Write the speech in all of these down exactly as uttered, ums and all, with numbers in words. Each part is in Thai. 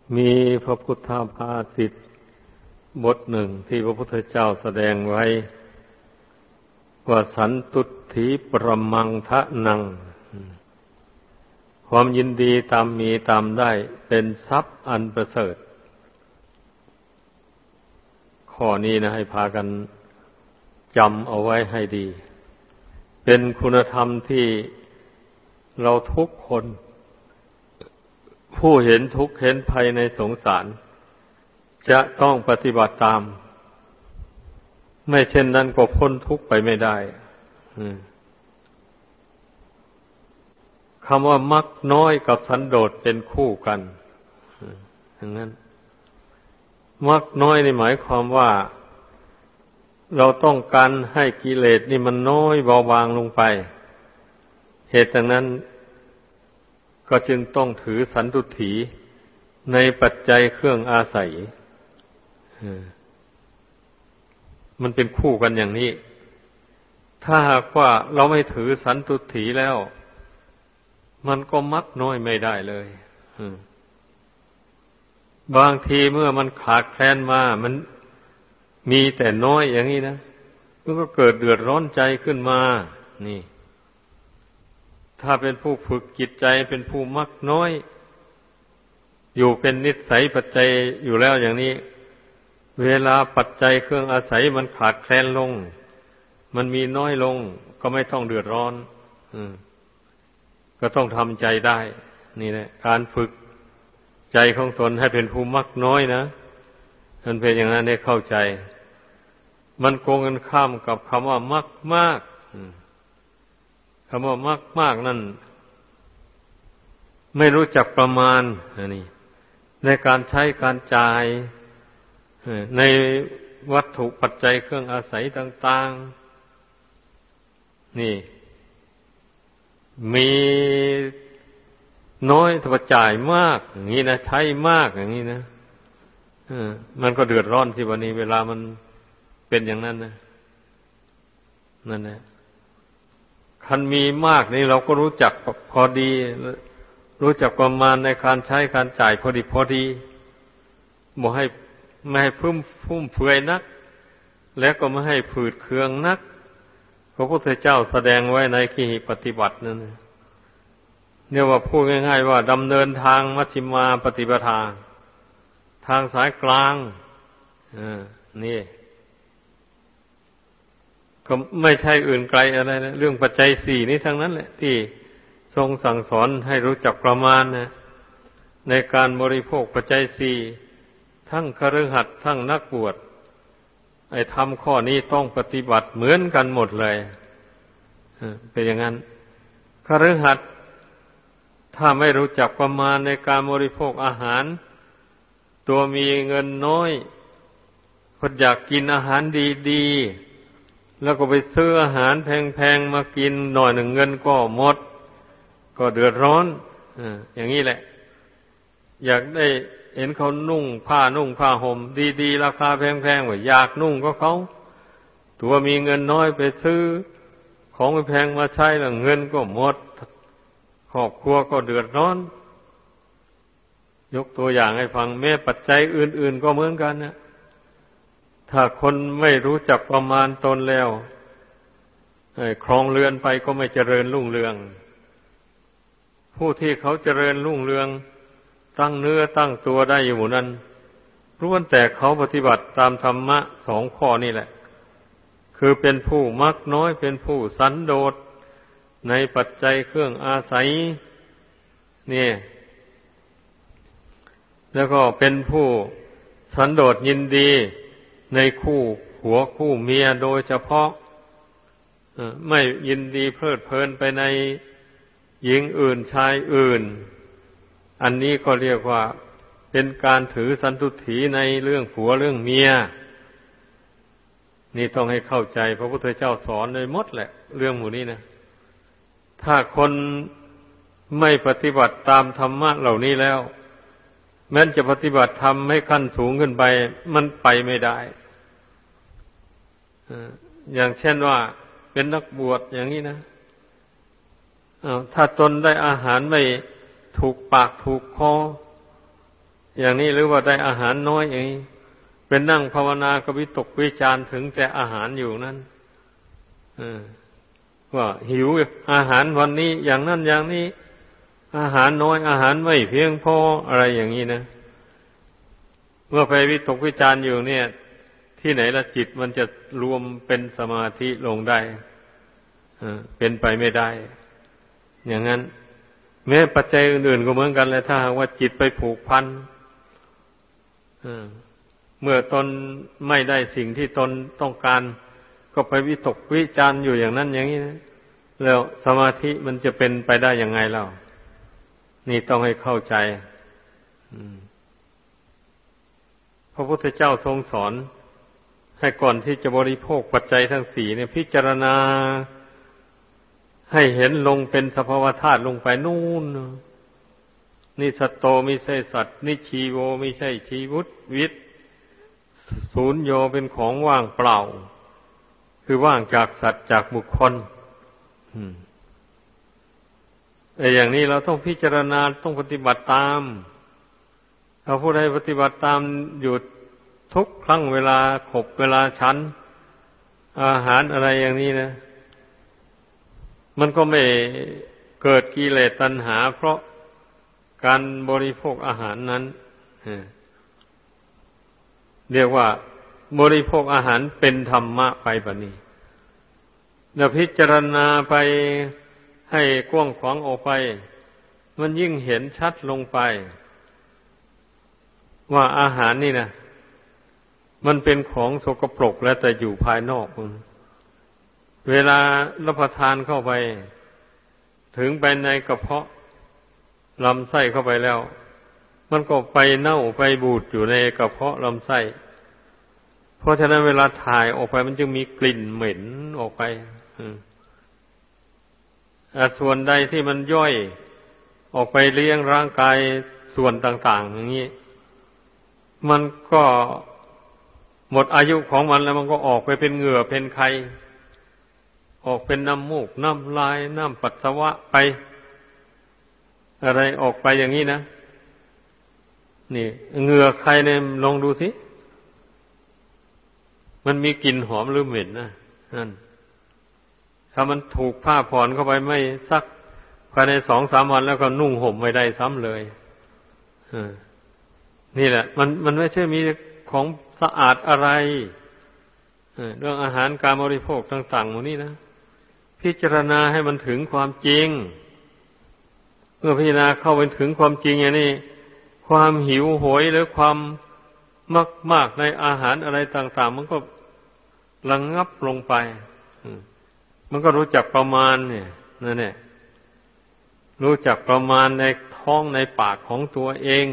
มีพระพุทธภาษิตบทหนึ่งที่พระพุทธเจ้าแสดงไว้ว่าสันตุถีประมังทะนังความยินดีตามมีตามได้เป็นทรัพย์อันประเสริฐข้อนี้นะให้พากันจำเอาไว้ให้ดีเป็นคุณธรรมที่เราทุกคนผู้เห็นทุกข์เห็นภัยในสงสารจะต้องปฏิบัติตามไม่เช่นนั้นก็พ้นทุกข์ไปไม่ได้คำว่ามักน้อยกับสันโดษเป็นคู่กันอย่างนั้นมักน้อยนี่หมายความว่าเราต้องการให้กิเลสนี่มันน้อยเบาบางลงไปเหตุดังนั้นก็จึงต้องถือสันตุถีในปัจจัยเครื่องอาศัยมันเป็นคู่กันอย่างนี้ถ้าหากว่าเราไม่ถือสันตุถีแล้วมันก็มักน้อยไม่ได้เลยบางทีเมื่อมันขาดแคลนมามันมีแต่น้อยอย่างนี้นะมันก็เกิดเดือดร้อนใจขึ้นมานี่ถ้าเป็นผู้ฝึกจิตใจเป็นผู้มักน้อยอยู่เป็นนิสัยปัจจัยอยู่แล้วอย่างนี้เวลาปัจจัยเครื่องอาศัยมันขาดแคลนลงมันมีน้อยลงก็ไม่ต้องเดือดร้อนอืมก็ต้องทำใจได้นี่แหละการฝึกใจของตนให้เป็นผู้มักน้อยนะมันเป็นอย่างนั้นให้เข้าใจมันโกงกันข้ามกับคำว่ามักมากคำว่ามากมากนั่นไม่รู้จักประมาณนี่ในการใช้การจ่ายในวัตถุปัจจัยเครื่องอาศัยต่างๆนี่มีน้อยแต่ว่าจ่ายมากอย่างนี้นะใช้มากอย่างนี้นะมันก็เดือดร้อนสิวันนี้เวลามันเป็นอย่างนั้นนะนั่นแหละคันมีมากนี่เราก็รู้จักพอดีรู้จักประมาณในการใช้การจ่ายพอดีพอดีบ่ให้ไม่ให้พุ่มพุ่มเฟือยนักและก็ไม่ให้ผืดเคืองนักพระพุทธเจ้าแสดงไว้ในขีหิปฏิบัตินั่นเนี่ยว่าพูดง่ายๆว่าดำเนินทางมัชฌิมาปฏิปทาทางสายกลางอ่านี่ก็ไม่ใช่อื่นไกลอะไรนะเรื่องปัจจัยสี่นี้ทั้งนั้นแหละที่ทรงสั่งสอนให้รู้จักประมาณนะในการบริโภคปัจจัยสี่ทั้งคฤหัสถ์ทั้งนักบวชไอ้ทำข้อนี้ต้องปฏิบัติเหมือนกันหมดเลยเป็นอย่างนั้นคฤหัสถ์ถ้าไม่รู้จักประมาณในการบริโภคอาหารตัวมีเงินน้อยพออยากกินอาหารดีๆแล้วก็ไปซื้ออาหารแพงๆมากินหน่อยหนึ่งเงินก็หมดก็เดือดร้อนอย่างนี้แหละอยากได้เห็นเขานุ่งผ้านุ่งผ้าห่มดีๆราคาแพงๆว่าอยากนุ่งก็เขาตัวมีเงินน้อยไปซื้อของแพงมาใช้แล้วเงินก็หมดครอบครัวก็เดือดร้อนยกตัวอย่างให้ฟังแม้ปัจจัยอื่นๆก็เหมือนกันนะถ้าคนไม่รู้จักประมาณตนแล้วครองเรือนไปก็ไม่เจริญรุ่งเรืองผู้ที่เขาเจริญรุ่งเรืองตั้งเนื้อตั้งตัวได้อยู่นั้นล้วนแต่เขาปฏิบัติตามธรรมะสองข้อนี่แหละคือเป็นผู้มักน้อยเป็นผู้สันโดษในปัจจัยเครื่องอาศัยนี่แล้วก็เป็นผู้สันโดษยินดีในคู่ผัวคู่เมียโดยเฉพาะไม่ยินดีเพลิดเพลินไปในหญิงอื่นชายอื่นอันนี้ก็เรียกว่าเป็นการถือสันตุถีในเรื่องผัวเรื่องเมียนี่ต้องให้เข้าใจพระพุทธเจ้าสอนเลยหมดแหละเรื่องหมู่นี้นะถ้าคนไม่ปฏิบัติตามธรรมะเหล่านี้แล้วแม้จะปฏิบัติธรรมให้ขั้นสูงขึ้นไปมันไปไม่ได้อย่างเช่นว่าเป็นนักบวชอย่างนี้นะถ้าตนได้อาหารไม่ถูกปากถูกคออย่างนี้หรือว่าได้อาหารน้อยอย่างนี้เป็นนั่งภาวนาก็วิตกวิจารถึงแต่อาหารอยู่นั้นว่าหิวอาหารวันนี้อย่างนั้นอย่างนี้อาหารน้อยอาหารไม่เพียงพออะไรอย่างนี้นะเมื่อไปวิตกวิจารอยู่เนี่ยที่ไหนละจิตมันจะรวมเป็นสมาธิลงได้เป็นไปไม่ได้อย่างนั้นแม้ปัจจัยอื่นๆก็เหมือนกันเลยถ้าหากว่าจิตไปผูกพันเมื่อตนไม่ได้สิ่งที่ตนต้องการก็ไปวิตกวิจารอยู่อย่างนั้นอย่างนี้นะแล้วสมาธิมันจะเป็นไปได้ยังไงเล่านี่ต้องให้เข้าใจพระพุทธเจ้าทรงสอนให้ก่อนที่จะบริโภคปัจจัยทั้งสี่เนี่ยพิจารณาให้เห็นลงเป็นสภาวธาตุลงไปนู่นนี่สัตโตไม่ใช่สัตว์นี่ชีโวไม่ใช่ชีวุตวิตศูนย์โยเป็นของว่างเปล่าคือว่างจากสัตว์จากบุคคลแต่อย่างนี้เราต้องพิจารณาต้องปฏิบัติตามถ้าผู้ใดปฏิบัติตามอยู่ทุกครั้งเวลาขบเวลาฉันอาหารอะไรอย่างนี้นะมันก็ไม่เกิดกิเลสตัณหาเพราะการบริโภคอาหารนั้นเรียกว่าบริโภคอาหารเป็นธรรมะไปแบบนี้แล้วพิจารณาไปให้กว้างขวางออกไปมันยิ่งเห็นชัดลงไปว่าอาหารนี่นะมันเป็นของสกปรกแล้วแต่อยู่ภายนอกเวลารับประทานเข้าไปถึงไปในกระเพาะลำไส้เข้าไปแล้วมันก็ไปเน่าไปบูดอยู่ในกระเพาะลำไส้เพราะฉะนั้นเวลาถ่ายออกไปมันจึงมีกลิ่นเหม็นออกไปส่วนใดที่มันย่อยออกไปเลี้ยงร่างกายส่วนต่างๆอย่างนี้มันก็หมดอายุของมันแล้วมันก็ออกไปเป็นเหงื่อเป็นไขออกเป็นน้ำมูกน้ำลายน้ำปัสสาวะไปอะไรออกไปอย่างนี้นะนี่เหงื่อใครเนี่ยลองดูสิมันมีกลิ่นหอมหรือเหม็นนะนั่นถ้ามันถูกผ้าผ่อนเข้าไปไม่ซักภายในสองสามวันแล้วก็นุ่งห่มไม่ได้ซ้ำเลยนี่แหละมันมันไม่ใช่มีของสะอาดอะไรเรื่องอาหารการบริโภคต่างๆหมดนี้นะพิจารณาให้มันถึงความจริงเมื่อพิจารณาเข้าไปถึงความจริงอย่างนี้ความหิวโหยหรือความมากมากในอาหารอะไรต่างๆมันก็ระงับลงไปมันก็รู้จักประมาณเนี่ยนั่นแหละรู้จักประมาณในท้องในปากของตัวเอง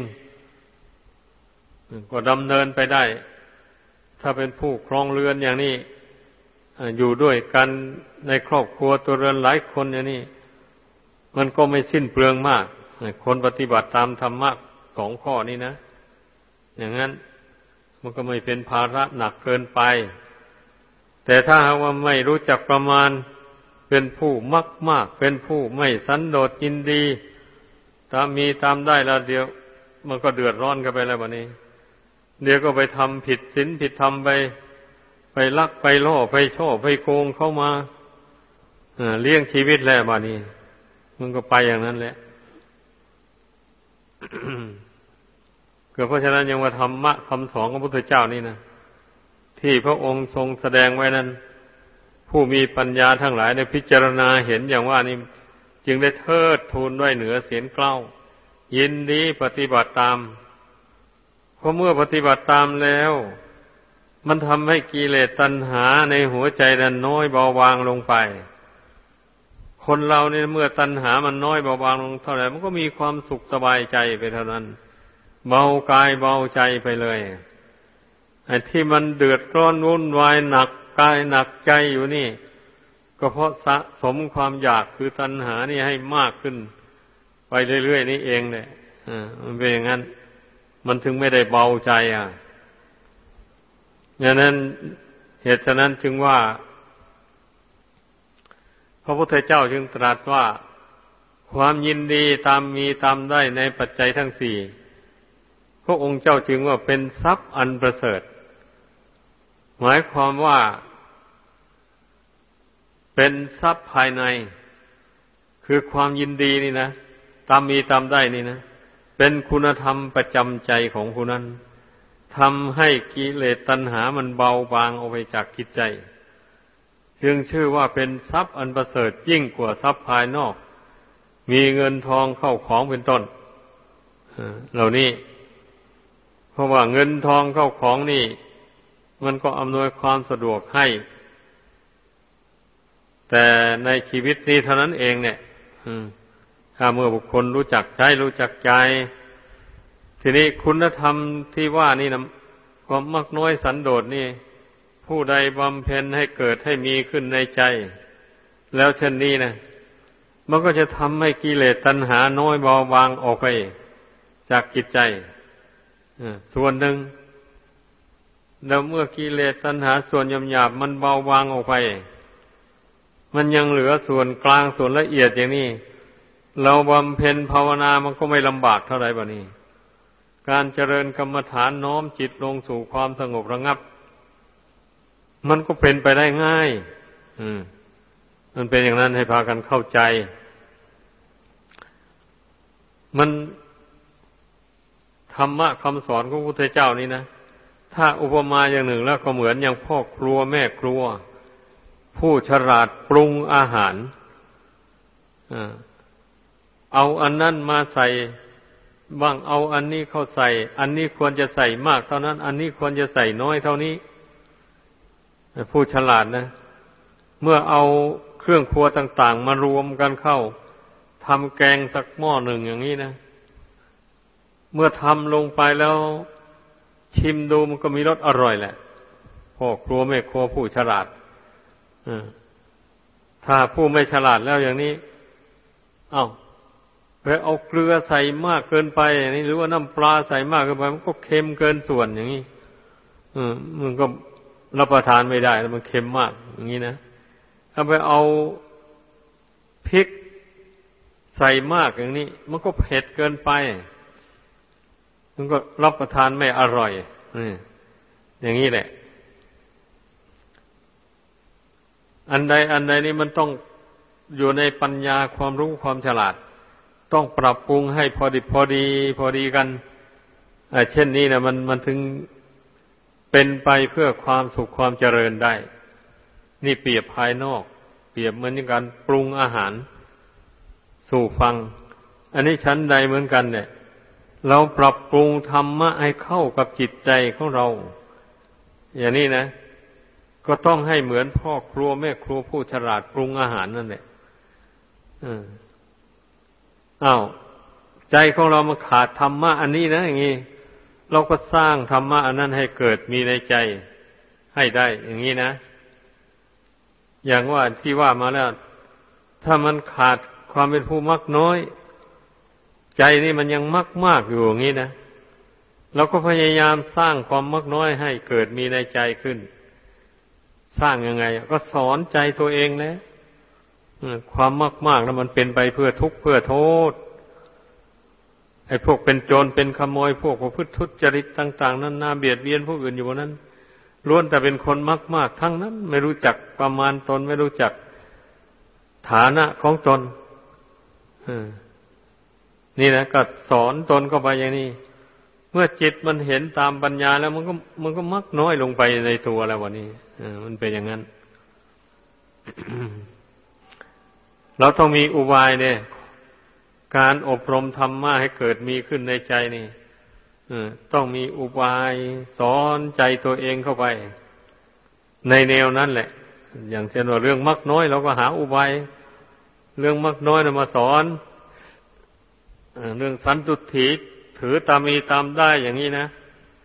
ก็ดำเนินไปได้ถ้าเป็นผู้ครองเรือนอย่างนี้อยู่ด้วยกันในครอบครัวตัวเรือนหลายคนอย่างนี้มันก็ไม่สิ้นเปลืองมากคนปฏิบัติตามธรรมะสองข้อนี้นะอย่างนั้นมันก็ไม่เป็นภาระหนักเกินไปแต่ถ้าหากว่าไม่รู้จักประมาณเป็นผู้มักมากเป็นผู้ไม่สันโดษยินดีตามมีตามได้แล้วเดี๋ยวมันก็เดือดร้อนกันไปแล้วบัดนี้เดี๋ยวก็ไปทำผิดศีลผิดธรรมไปไปลักไปล่อไปช่อไปโกงเข้ามาเลี้ยงชีวิตแล้วบัดนี้มันก็ไปอย่างนั้นแหละ เกิดเพราะฉะนั้นยังว่าธรรมะคำสอนของพระพุทธเจ้านี่นะที่พระองค์ทรงแสดงไว้นั้นผู้มีปัญญาทั้งหลายได้พิจารณาเห็นอย่างว่านี่จึงได้เทิดทูนด้วยเหนือเสียงเกล้ายินดีปฏิบัติตามเพราะเมื่อปฏิบัติตามแล้วมันทำให้กิเลสตัณหาในหัวใจนั้นน้อยเบาบางลงไปคนเราเนี่ยเมื่อตัณหามันน้อยเบาบางลงเท่าไหร่มันก็มีความสุขสบายใจไปเท่านั้นเบากายเบาใจไปเลยไอ้ที่มันเดือดร้อนวุ่นวายหนักกายหนักใจอยู่นี่ก็เพราะสะสมความอยากคือตัณหานี่ให้มากขึ้นไปเรื่อยๆนี่เองเนี่ยอ่ามันเป็นอย่างนั้นมันถึงไม่ได้เบาใจอ่ะอย่างนั้นเหตุฉะนั้นจึงว่าพระพุทธเจ้าจึงตรัสว่าความยินดีตามมีตามได้ในปัจจัยทั้งสี่พระองค์เจ้าจึงว่าเป็นทรัพย์อันประเสริฐหมายความว่าเป็นทรัพย์ภายในคือความยินดีนี่นะตามมีตามได้นี่นะเป็นคุณธรรมประจำใจของผู้นั้นทำให้กิเลสตัณหามันเบาบางออกไปจากจิตใจจึงชื่อว่าเป็นทรัพย์อันประเสริฐยิ่งกว่าทรัพย์ภายนอกมีเงินทองเข้าของเป็นต้นเหล่านี้เพราะว่าเงินทองเข้าของนี่มันก็อำนวยความสะดวกให้แต่ในชีวิตนี้เท่านั้นเองเนี่ยถ้าเมื่อบุคคลรู้จักใช้รู้จักใจทีนี้คุณธรรมที่ว่านี่นะความมักน้อยสันโดษนี่ผู้ใดบำเพ็ญให้เกิดให้มีขึ้นในใจแล้วเช่นนี้นะมันก็จะทำให้กิเลสตัณหาน้อยเบาบางออกไปจากจิตใจส่วนหนึ่งแล้วเมื่อกิเลสตัณหาส่วนหยาบๆมันเบาบางออกไปมันยังเหลือส่วนกลางส่วนละเอียดอย่างนี้เราบำเพ็ญภาวนามันก็ไม่ลำบากเท่าไหร่บ่นี้การเจริญกรรมฐานน้อมจิตลงสู่ความสงบระงับมันก็เป็นไปได้ง่ายอืมมันเป็นอย่างนั้นให้พากันเข้าใจมันธรรมะคำสอนของพระพุทธเจ้านี่นะถ้าอุปมาอย่างหนึ่งแล้วก็เหมือนอย่างพ่อครัวแม่ครัวผู้ฉลาดปรุงอาหารเอาอันนั้นมาใส่บ้างเอาอันนี้เข้าใส่อันนี้ควรจะใส่มากเท่านั้นอันนี้ควรจะใส่น้อยเท่านี้ผู้ฉลาดนะเมื่อเอาเครื่องครัวต่างๆมารวมกันเข้าทำแกงสักหม้อหนึ่งอย่างนี้นะเมื่อทำลงไปแล้วชิมดูมันก็มีรสอร่อยแหละพ่อครัวแม่ครัวผู้ฉลาดถ้าผู้ไม่ฉลาดแล้วอย่างนี้เอ้าไปเอาเกลือใส่มากเกินไปอย่างนี้หรือว่าน้ำปลาใส่มากเกินไปมันก็เค็มเกินส่วนอย่างนี้อืมมันก็รับประทานไม่ได้แล้วมันเค็มมากอย่างนี้นะถ้าไปเอาพริกใส่มากอย่างนี้มันก็เผ็ดเกินไปมันก็รับประทานไม่อร่อยนี่อย่างนี้แหละอันใดอันใดนี่มันต้องอยู่ในปัญญาความรู้ความฉลาดต้องปรับปรุงให้พอดีพอดีพอดีกันเช่นนี้นะมันมันถึงเป็นไปเพื่อความสุขความเจริญได้นี่เปรียบภายนอกเปรียบเหมือนการปรุงอาหารสู่ฟังอันนี้ชั้นใดเหมือนกันเนี่ยเราปรับปรุงธรรมะให้เข้ากับจิตใจของเราอย่างนี้นะก็ต้องให้เหมือนพ่อครัวแม่ครัวผู้ฉลาดปรุงอาหารนั่นแหละอ้าวใจของเรามันขาดธรรมะอันนี้นะอย่างนี้เราก็สร้างธรรมะอันนั้นให้เกิดมีในใจให้ได้อย่างนี้นะอย่างว่าที่ว่ามาแล้วถ้ามันขาดความเป็นผู้มักน้อยใจนี่มันยังมักมากอยู่อย่างนี้นะเราก็พยายามสร้างความมักน้อยให้เกิดมีในใจขึ้นสร้างยังไงก็สอนใจตัวเองนะความมากๆแล้วมันเป็นไปเพื่อทุกข์เพื่อโทษไอ้พวกเป็นโจรเป็นขโมยพวกประพฤติทุจริตต่างๆนั้นน่าเบียดเบียนผู้อื่นอยู่บนนั้นล้วนแต่เป็นคนมากๆทั้งนั้นไม่รู้จักประมาณตนไม่รู้จักฐานะของตนนี่นะก็สอนตนเข้าไปอย่างนี้เมื่อจิตมันเห็นตามปัญญาแล้วมันก็มันก็มักน้อยลงไปในตัวแล้ววันนี้มันเป็นอย่างนั้น เราต้องมีอุบายเนี่ยการอบรมธรรมะให้เกิดมีขึ้นในใจนี่ต้องมีอุบายสอนใจตัวเองเข้าไปในแนวนั้นแหละอย่างเช่นว่าเรื่องมักน้อยเราก็หาอุบายเรื่องมักน้อยนะมาสอนเรื่องสันตุถีถือตามมีตามได้อย่างนี้นะ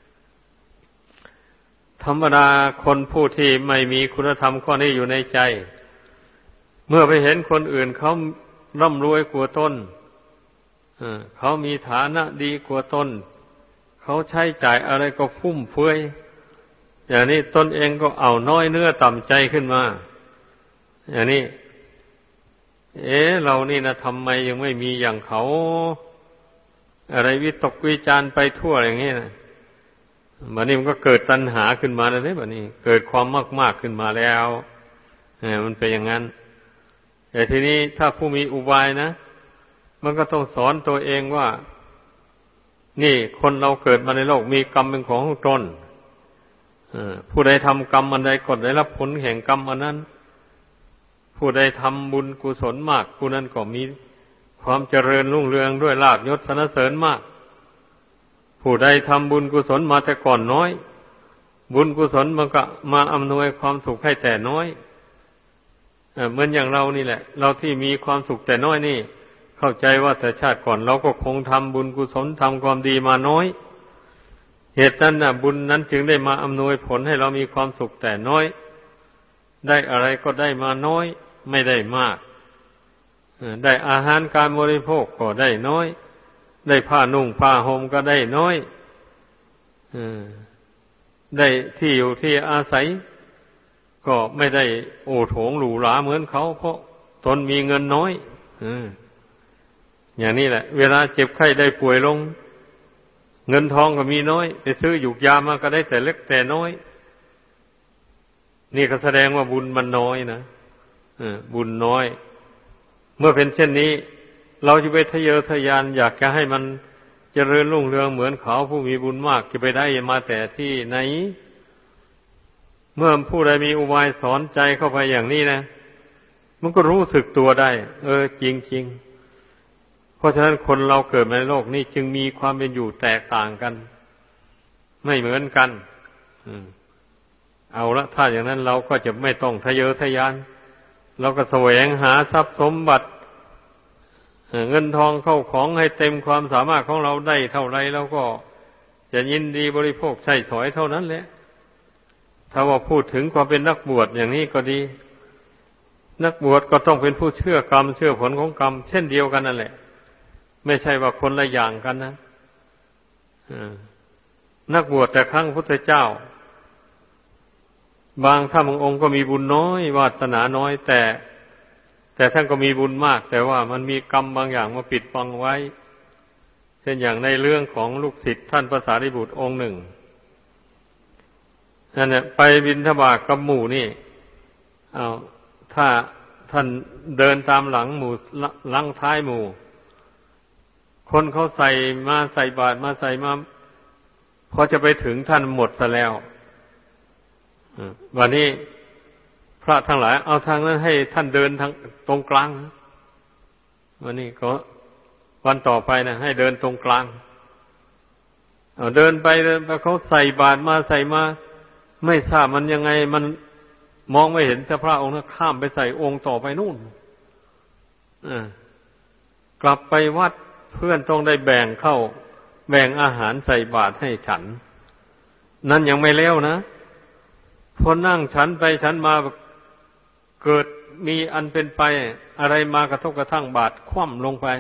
ธรรมดาคนผู้ที่ไม่มีคุณธรรมข้อนี้อยู่ในใจเมื่อไปเห็นคนอื่นเขาร่ำรวยกว่าตนเขามีฐานะดีกว่าตนเขาใช้จ่ายอะไรก็ฟุ่มเฟือยอย่างนี้ตนเองก็เอาน้อยเนื้อต่ำใจขึ้นมาอย่างนี้เอ๊ะเรานี่นะทำไมยังไม่มีอย่างเขาอะไรวิตกวิจารไปทั่วอย่างนี้นะบัดนี้มันก็เกิดตัณหาขึ้นมาแล้วเนี่ยบัดนี้เกิดความมากๆขึ้นมาแล้วเนี่ยมันเป็นอย่างนั้นแต่ทีนี้ถ้าผู้มีอุบายนะมันก็ต้องสอนตัวเองว่านี่คนเราเกิดมาในโลกมีกรรมเป็นของตนผู้ใดทำกรรมอันใดก็ได้รับผลแห่งกรรมอันนั้นผู้ใดทำบุญกุศลมากผู้นั้นก็มีความเจริญรุ่งเรืองด้วยลาภยศสรรเสริญมากผู้ใดทำบุญกุศลมาแต่ก่อนน้อยบุญกุศลมันก็มาอำนวยความสุขให้แต่น้อยเหมือนอย่างเรานี่แหละเราที่มีความสุขแต่น้อยนี่เข้าใจว่าแต่ชาติก่อนเราก็คงทำบุญกุศลทำความดีมาน้อยเหตุนั้นน่ะบุญนั้นจึงได้มาอำนวยผลให้เรามีความสุขแต่น้อยได้อะไรก็ได้มาน้อยไม่ได้มากได้อาหารการบริโภคก็ได้น้อยได้ผ้านุ่งผ้าห่มก็ได้น้อยได้ที่อยู่ที่อาศัยก็ไม่ได้โอโถงหรูหราเหมือนเขาเพราะตนมีเงินน้อยอย่างนี้แหละเวลาเจ็บไข้ได้ป่วยลงเงินทองก็มีน้อยไปซื้อหยุกยามาก็ได้แต่เล็กแต่น้อยนี่ก็แสดงว่าบุญมันน้อยนะบุญน้อยเมื่อเป็นเช่นนี้เราจะไปทะเยอทะยานอยากจะให้มันเจริญรุ่งเรืองเหมือนเขาผู้มีบุญมากจะไปได้มาแต่ที่ไหนเมื่อผู้ใดมีอุบายสอนใจเข้าไปอย่างนี้นะมันก็รู้สึกตัวได้เออจริงๆเพราะฉะนั้นคนเราเกิดในโลกนี้จึงมีความเป็นอยู่แตกต่างกันไม่เหมือนกันเอาละถ้าอย่างนั้นเราก็จะไม่ต้องทะเยอทะยานเราก็แสวงหาทรัพย์สมบัติเงินทองเข้าของให้เต็มความสามารถของเราได้เท่าไรเราก็จะยินดีบริโภคใช้สอยเท่านั้นแหละถ้าว่าพูดถึงความเป็นนักบวชอย่างนี้ก็ดีนักบวชก็ต้องเป็นผู้เชื่อกรรมเชื่อผลของกรรมเช่นเดียวกันนั่นแหละไม่ใช่ว่าคนละอย่างกันนะนักบวชแต่ครั้งพุทธเจ้าบางท่านบางองค์ก็มีบุญน้อยวาสนาน้อยแต่แต่ท่านก็มีบุญมากแต่ว่ามันมีกรรมบางอย่างมาปิดบังไว้เช่นอย่างในเรื่องของลูกศิษย์ท่านพระสารีบุตรองค์หนึ่งนั่นแหละไปบิณฑบาตกับหมู่นี่เอาถ้าท่านเดินตามหลังหมู่หลังท้ายหมู่คนเขาใส่มาใส่บาตรมาใส่มาพอจะไปถึงท่านหมดซะแล้ววันนี้พระทั้งหลายเอาทางนั้นให้ท่านเดินทางตรงกลางวันนี้ก็วันต่อไปนะให้เดินตรงกลางเอาเดินไปเดินไปเขาใส่บาตรมาใส่มาไม่ทราบมันยังไงมันมองไม่เห็นแต่พระองค์นั้นข้ามไปใส่องค์ต่อไปนู่นกลับไปวัดเพื่อนต้องได้แบ่งเข้าแบ่งอาหารใส่บาตรให้ฉันนั่นยังไม่แล้วนะพอนั่งฉันไปฉันมาเกิดมีอันเป็นไปอะไรมากระทบกระทั่งบาตรคว่ำลงไป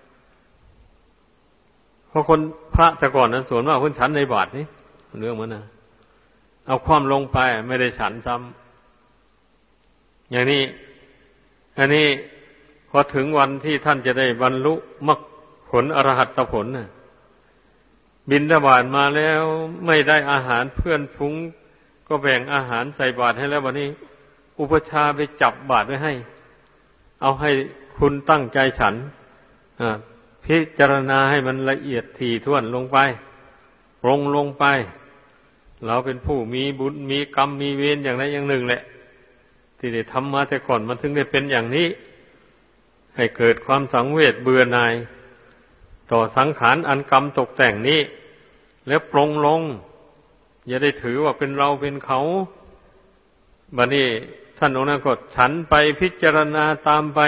เพราะคนพระแต่ก่อนนั้นส่วนมากคนฉันในบาตรนี่เรื่องมันนะเอาคว่ำลงไปไม่ได้ฉันซ้ำอย่างนี้อันนี้พอถึงวันที่ท่านจะได้บรรลุมรรคผลอรหัตผลน่ะบิณฑบาตมาแล้วไม่ได้อาหารเพื่อนฟุ้งก็แบ่งอาหารใส่บาตรให้แล้ววันนี้อุปชาไปจับบาตรไว้ให้เอาให้คุณตั้งใจฉันพิจารณาให้มันละเอียดถี่ถ้วนลงไปปรงลงไปเราเป็นผู้มีบุญมีกรรมมีเวรอย่างใดอย่างหนึ่งแหละที่ได้ทำมาแต่ก่อนมันถึงได้เป็นอย่างนี้ให้เกิดความสังเวชเบื่อหน่ายต่อสังขารอันกรรมตกแต่งนี้แล้วปรงลงอย่าได้ถือว่าเป็นเราเป็นเขาบัดนี้ท่านองค์นั้นก็ฉันไปพิจารณาตามไป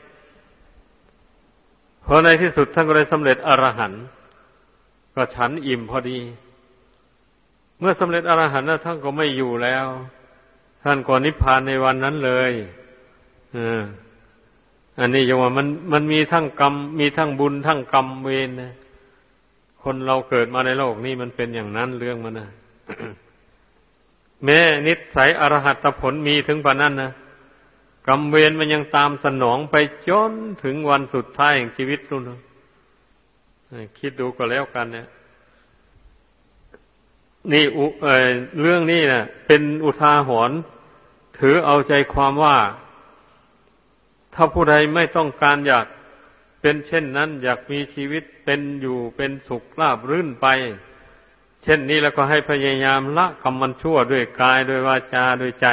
พอในที่สุดท่านก็ได้สำเร็จอรหันต์ก็ฉันอิ่มพอดีเมื่อสำเร็จอรหันต์แล้วท่านก็ไม่อยู่แล้วท่านก็นิพพานในวันนั้นเลยเอออันนี้อย่างว่ามันมันมีทั้งกรรมมีทั้งบุญทั้งกรรมเวรนะคนเราเกิดมาในโลกนี้มันเป็นอย่างนั้นเรื่องมันนะ แม้นิสัยอรหัตผลมีถึงปานนั้นนะกรรมเวรมันยังตามสนองไปจนถึงวันสุดท้ายแห่งชีวิตนู่นคิดดูก็แล้วกันเนี่ยนี่เอ่อเรื่องนี้นะเป็นอุทาหรณ์ถือเอาใจความว่าถ้าผู้ใดไม่ต้องการอยากเป็นเช่นนั้นอยากมีชีวิตเป็นอยู่เป็นสุขราบรื่นไปเช่นนี้แล้วก็ให้พยายามละกรรมมันชั่วด้วยกายด้วยวาจาด้วยใจ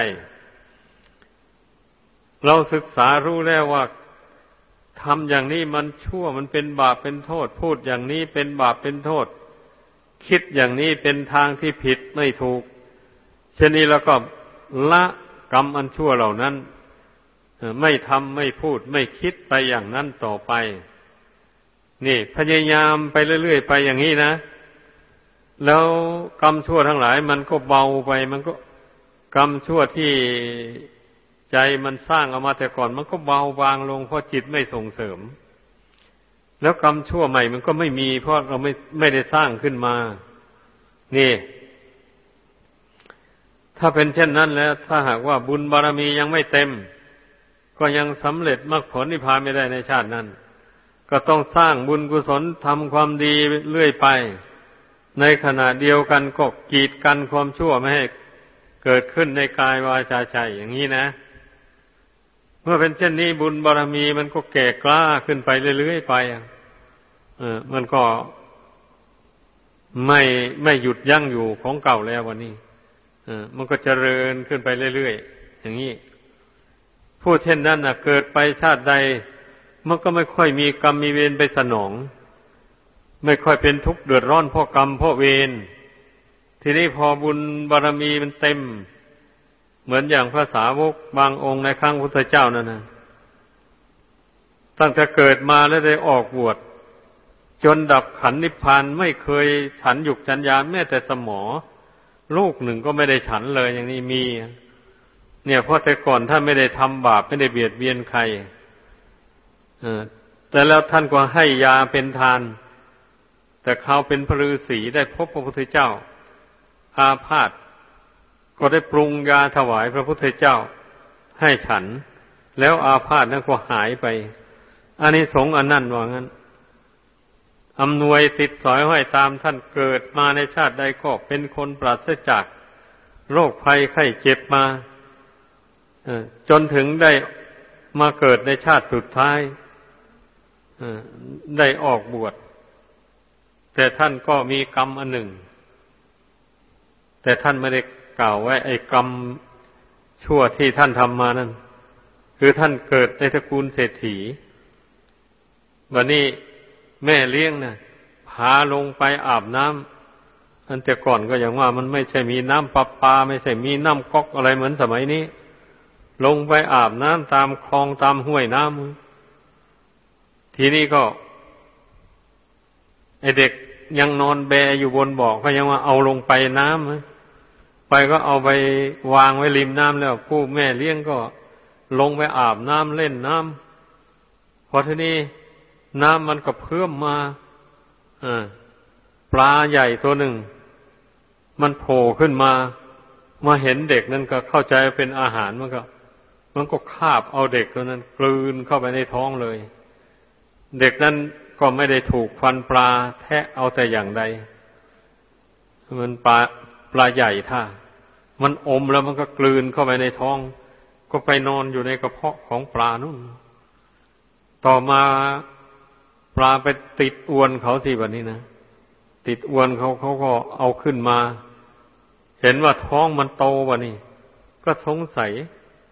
เราศึกษารู้แล้วว่าทำอย่างนี้มันชั่วมันเป็นบาปเป็นโทษพูดอย่างนี้เป็นบาปเป็นโทษคิดอย่างนี้เป็นทางที่ผิดไม่ถูกเช่นนี้แล้วก็ละกรรมอันชั่วเหล่านั้นไม่ทำไม่พูดไม่คิดไปอย่างนั้นต่อไปนี่พยายามไปเรื่อยๆไปอย่างนี้นะแล้วกรรมชั่วทั้งหลายมันก็เบาไปมันก็กรรมชั่วที่ใจมันสร้างเอามาแต่ก่อนมันก็เบาบางลงเพราะจิตไม่ส่งเสริมแล้วกรรมชั่วใหม่มันก็ไม่มีเพราะเราไม่ไม่ได้สร้างขึ้นมานี่ถ้าเป็นเช่นนั้นแล้วถ้าหากว่าบุญบารมียังไม่เต็มก็ยังสำเร็จมรรคผลนิพพานไม่ได้ในชาตินั้นก็ต้องสร้างบุญกุศลทำความดีเรื่อยไปในขณะเดียวกันก็กีดกันความชั่วไม่ให้เกิดขึ้นในกายวาจาใจอย่างนี้นะเมื่อเป็นเช่นนี้บุญบารมีมันก็แก่กล้าขึ้นไปเรื่อยๆไปเออมันก็ไม่ไม่หยุดยั้งอยู่ของเก่าแล้ววันนี้เออมันก็เจริญขึ้นไปเรื่อยๆอย่างนี้ผู้เช่นนั้นน่ะเกิดไปชาติใดมันก็ไม่ค่อยมีกรรมมีเวรไปสนองไม่ค่อยเป็นทุกข์เดือดร้อนเพราะกรรมเพราะเวรทีนี้พอบุญบารมีมันเต็มเหมือนอย่างพระสาวกบางองค์ในครั้งพุทธเจ้านั่นนะตั้งแต่เกิดมาแล้วได้ออกบวชจนดับขันธ์นิพพานไม่เคยฉันหยุกฉันยาแม้แต่สมอลูกหนึ่งก็ไม่ได้ฉันเลยอย่างนี้มีเนี่ยเพราะแต่ก่อนท่านไม่ได้ทำบาปไม่ได้เบียดเบียนใครเออแต่แล้วท่านก็ให้ยาเป็นทานแต่เขาเป็นพระฤาษีได้พบพระพุทธเจ้าอาพาธก็ได้ปรุงยาถวายพระพุทธเจ้าให้ฉันแล้วอาพาธนั้นก็หายไปอานิสงส์อันนั้นว่างั้นอำนวยติดสอยห้อยตามท่านเกิดมาในชาติใดก็เป็นคนปราศจากโรคภัยไข้เจ็บมาจนถึงได้มาเกิดในชาติสุดท้ายได้ออกบวชแต่ท่านก็มีกรรมอันหนึ่งแต่ท่านไม่ได้กล่าวไว้ไอ้กรรมชั่วที่ท่านทำมานั่นคือท่านเกิดในตระกูลเศรษฐีวันนี้แม่เลี้ยงน่ะพาลงไปอาบน้ำอันแต่ก่อนก็อย่างว่ามันไม่ใช่มีน้ำประปาไม่ใช่มีน้ำก๊อกอะไรเหมือนสมัยนี้ลงไปอาบน้ำตามคลองตามห้วยน้ำทีนี้ก็ไอเด็กยังนอนแบอยู่บนบ่อก็ยังว่าเอาลงไปน้ำไปก็เอาไปวางไว้ริมน้ำแล้วผู้แม่เลี้ยงก็ลงไปอาบน้ำเล่นน้ำพอทีนี้น้ำมันก็เพิ่มมาปลาใหญ่ตัวหนึ่งมันโผล่ขึ้นมามาเห็นเด็กนั่นก็เข้าใจเป็นอาหารมันก็มันก็คาบเอาเด็กตัวนั้นกลืนเข้าไปในท้องเลยเด็กนั้นก็ไม่ได้ถูกฟันปลาแทะเอาแต่อย่างใดมันปลาปลาใหญ่ท่ามันอมแล้วมันก็กลืนเข้าไปในท้องก็ไปนอนอยู่ในกระเพาะของปลานู่นต่อมาปลาไปติดอวนเขาสิแบบนี้นะติดอวนเขาเขาก็เอาขึ้นมาเห็นว่าท้องมันโตวะนี่ก็สงสัย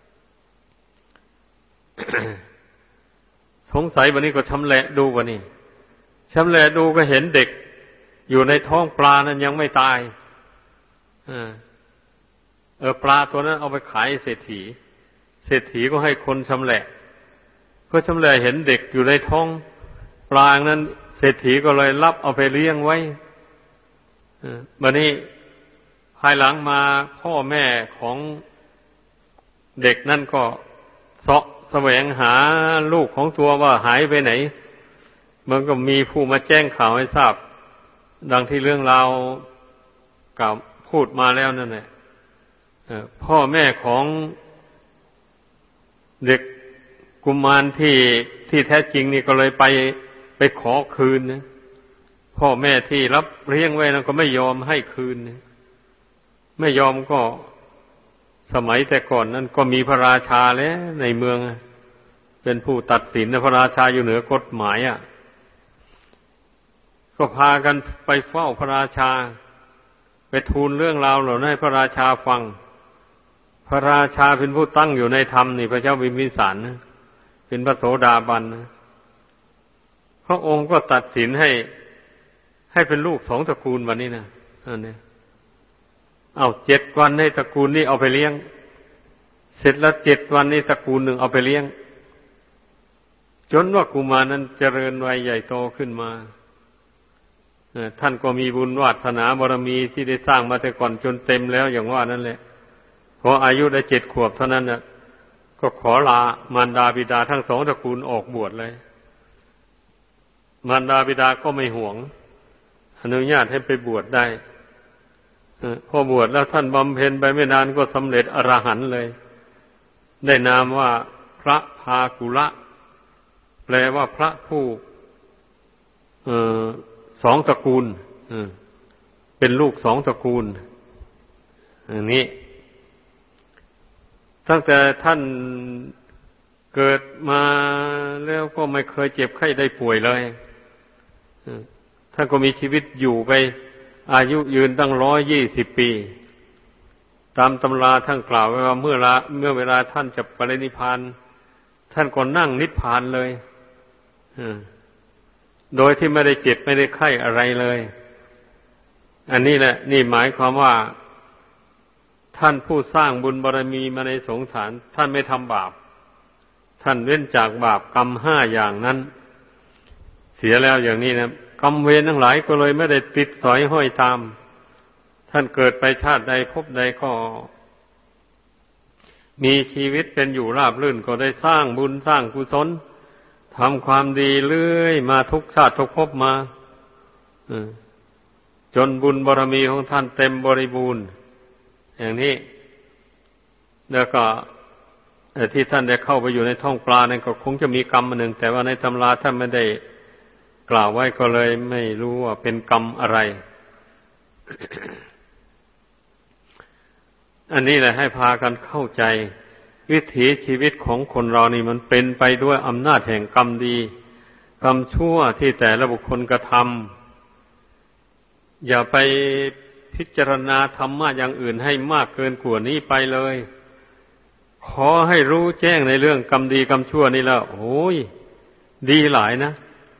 สงสัยวันนี้ก็ชำแหละดูวะนี่ชำแหละดูก็เห็นเด็กอยู่ในท้องปลานั้นยังไม่ตายเออเออปลาตัวนั้นเอาไปขายเศรษฐีเศรษฐีก็ให้คนชำแหละก็ชำแหละเห็นเด็กอยู่ในท้องปลานั้นเศรษฐีก็เลยรับเอาไปเลี้ยงไว้เออวันนี้ภายหลังมาพ่อแม่ของเด็กนั่นก็เสาะแสวงหาลูกของตัวว่าหายไปไหนมันก็มีผู้มาแจ้งข่าวให้ทราบดังที่เรื่องราวกล่าวพูดมาแล้วนั่นแหละพ่อแม่ของเด็กกุมารที่ที่แท้จริงนี่ก็เลยไปไปขอคืนนะพ่อแม่ที่รับเลี้ยงไว้นั้นก็ไม่ยอมให้คืนไม่ยอมก็สมัยแต่ก่อนนั้นก็มีพระราชาแล้วในเมืองเป็นผู้ตัดสินพระราชาอยู่เหนือกฎหมายอ่ะก็พากันไปเฝ้าพระราชาไปทูลเรื่องราวเหล่านั้นให้พระราชาฟังพระราชาเป็นผู้ตั้งอยู่ในธรรมนี่พระเจ้าพิมพิสารนะเป็นพระโสดาบันนะพระองค์ก็ตัดสินให้ให้เป็นลูกสองตระกูลวันนี้นะอันนี้เอาเจ็ดวันให้ตระกูลนี้เอาไปเลี้ยงเสร็จแล้วเจ็ดวันนี้ตระกูลหนึ่งเอาไปเลี้ยงจนว่ากุมารนั้นเจริญวัยใหญ่โตขึ้นมาท่านก็มีบุญวาสนาบารมีที่ได้สร้างมาแต่ก่อนจนเต็มแล้วอย่างว่านั่นแหละพออายุได้เจ็ดขวบเท่านั้นน่ะก็ขอลามารดาบิดาทั้งสองตระกูลออกบวชเลยมารดาบิดาก็ไม่ห่วงอนุญาตให้ไปบวชได้พอบวชแล้วท่านบำเพ็ญไปไม่นานก็สำเร็จอรหันต์เลยได้นามว่าพระภากุละแปลว่าพระผู้สองตระกูลเป็นลูกสองตระกูลอันนี้ตั้งแต่ท่านเกิดมาแล้วก็ไม่เคยเจ็บไข้ได้ป่วยเลยท่านก็มีชีวิตอยู่ไปอายุยืนตั้งร้อยยี่สิบปีตามตำราท่านกล่าวไว้ว่าเมื่อละเมื่อเวลาท่านจะปรินิพพานท่านก็นั่งนิพพานเลยโดยที่ไม่ได้เจ็บไม่ได้ไข้อะไรเลยอันนี้แหละนี่หมายความว่าท่านผู้สร้างบุญบารมีมาในสงสารท่านไม่ทำบาปท่านเว้นจากบาปกรรมห้าอย่างนั้นเสียแล้วอย่างนี้นะกรรมเวรทั้งหลายก็เลยไม่ได้ติดสอยห้อยตามท่านเกิดไปชาติใดพบใดก็มีชีวิตเป็นอยู่ราบรื่นก็ได้สร้างบุญสร้างกุศลทำความดีเรื่อยมาทุกชาติทุกภพมาจนบุญบารมีของท่านเต็มบริบูรณ์อย่างนี้แล้วก็ที่ท่านได้เข้าไปอยู่ในท้องปลานั่นก็คงจะมีกรรมอันหนึ่งแต่ว่าในตำราท่านไม่ได้กล่าวไว้ก็เลยไม่รู้ว่าเป็นกรรมอะไร อันนี้แหละให้พากันเข้าใจวิถีชีวิตของคนเรานี่มันเป็นไปด้วยอำนาจแห่งกรรมดีกรรมชั่วที่แต่ละบุคคลกระทำอย่าไปพิจารณาธรรมะอย่างอื่นให้มากเกินกว่านี้ไปเลยขอให้รู้แจ้งในเรื่องกรรมดีกรรมชั่วนี่แล้วโอ้ยดีหลายนะ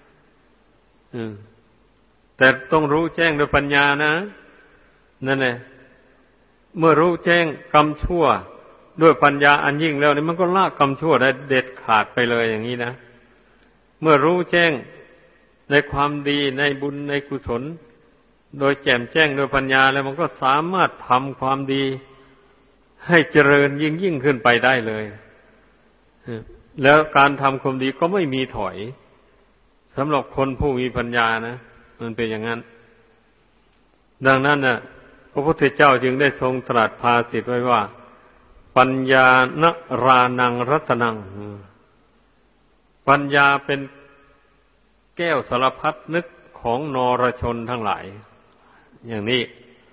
แต่ต้องรู้แจ้งด้วยปัญญานะนั่นแหละเมื่อรู้แจ้งกรรมชั่วด้วยปัญญาอันยิ่งแล้วนี่มันก็ละกรรมชั่วได้เด็ดขาดไปเลยอย่างนี้นะเมื่อรู้แจ้งในความดีในบุญในกุศลโดยแจ่มแจ้งโดยปัญญาแล้วมันก็สามารถทำความดีให้เจริญยิ่งยิ่งขึ้นไปได้เลยแล้วการทำความดีก็ไม่มีถอยสำหรับคนผู้มีปัญญานะมันเป็นอย่างนั้นดังนั้นน่ะพระพุทธเจ้าจึงได้ทรงตรัสภาษิตไว้ว่าปัญญานรานังรัตนังปัญญาเป็นแก้วสารพัดนึกของนรชนทั้งหลายอย่างนี้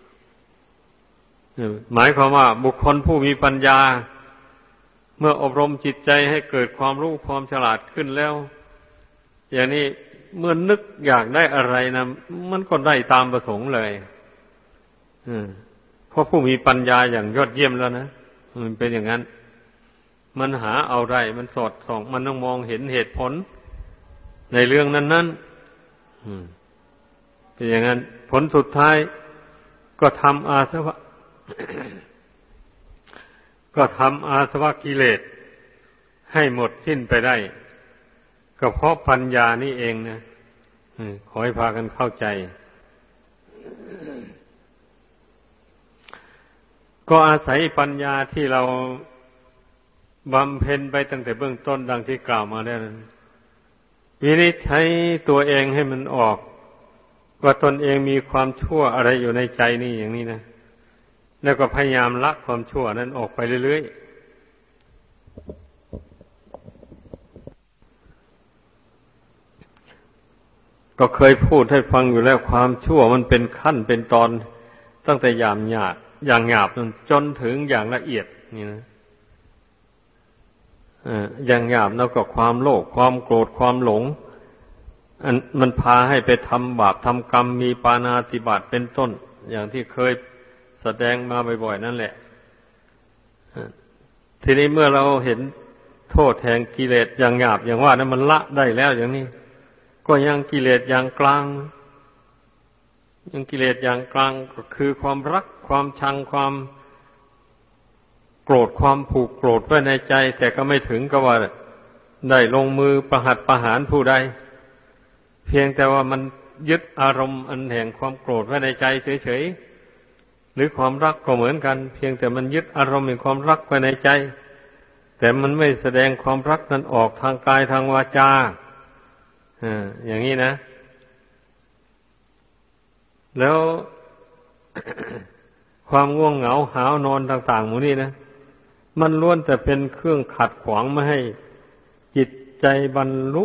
หมายความว่าบุคคลผู้มีปัญญาเมื่ออบรมจิตใจให้เกิดความรู้ความฉลาดขึ้นแล้วอย่างนี้เมื่อนึกอยากได้อะไรนะมันก็ได้ตามประสงค์เลยเพราะผู้มีปัญญาอย่างยอดเยี่ยมแล้วนะมันเป็นอย่างนั้นมันหาเอาได้มันสอดส่องมันต้องมองเห็นเหตุผลในเรื่องนั้นๆเป็นอย่างนั้นผลสุดท้ายก็ทำอาสวะ ก็ทำอาสวะกิเลสให้หมดสิ้นไปได้ก็เพราะปัญญานี่เองนะขอให้พากันเข้าใจก็อาศัยปัญญาที่เราบำเพ็ญไปตั้งแต่เบื้องต้นดังที่กล่าวมาแล้วนั้นวินิจฉัยตัวเองให้มันออกว่าตนเองมีความชั่วอะไรอยู่ในใจนี่อย่างนี้นะแล้วก็พยายามละความชั่วนั้นออกไปเรื่อยๆก็เคยพูดให้ฟังอยู่แล้วความชั่วมันเป็นขั้นเป็นตอนตั้งแต่หยาบหยาบอย่างหยาบจนถึงอย่างละเอียดนี่นะอย่างหยาบแล้วก็ความโลภความโกรธความหลงอันมันพาให้ไปทำบาปทำกรรมมีปาณาติบาตเป็นต้นอย่างที่เคยแสดงมาบ่อยๆนั่นแหละทีนี้เมื่อเราเห็นโทษแห่งกิเลสอย่างหยาบอย่างว่านั้นมันละได้แล้วอย่างนี้ก็ยังกิเลสอย่างกลางยังกิเลสอย่างกลางก็คือความรักความชังความโกรธความผูกโกรธไว้ในใจแต่ก็ไม่ถึงกับว่าได้ลงมือประหัตประหารผู้ใดเพียงแต่ว่ามันยึดอารมณ์อันแห่งความโกรธไว้ในใจเฉยๆหรือความรักก็เหมือนกันเพียงแต่มันยึดอารมณ์แห่งความรักไว้ในใจแต่มันไม่แสดงความรักนั้นออกทางกายทางวาจาอ่าอย่างนี้นะแล้ว ความง่วงเหงาหาวนอนต่างๆหมู่นี้นะมันล้วนแต่เป็นเครื่องขัดขวางไม่ให้จิตใจบรรลุ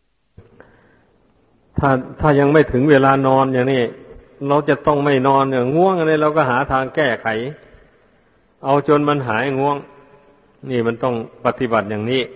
ถ้าถ้ายังไม่ถึงเวลานอนอย่างนี้เราจะต้องไม่นอนอย่างง่วงอะไรเราก็หาทางแก้ไขเอาจนมันหายง่วงนี่มันต้องปฏิบัติอย่างนี้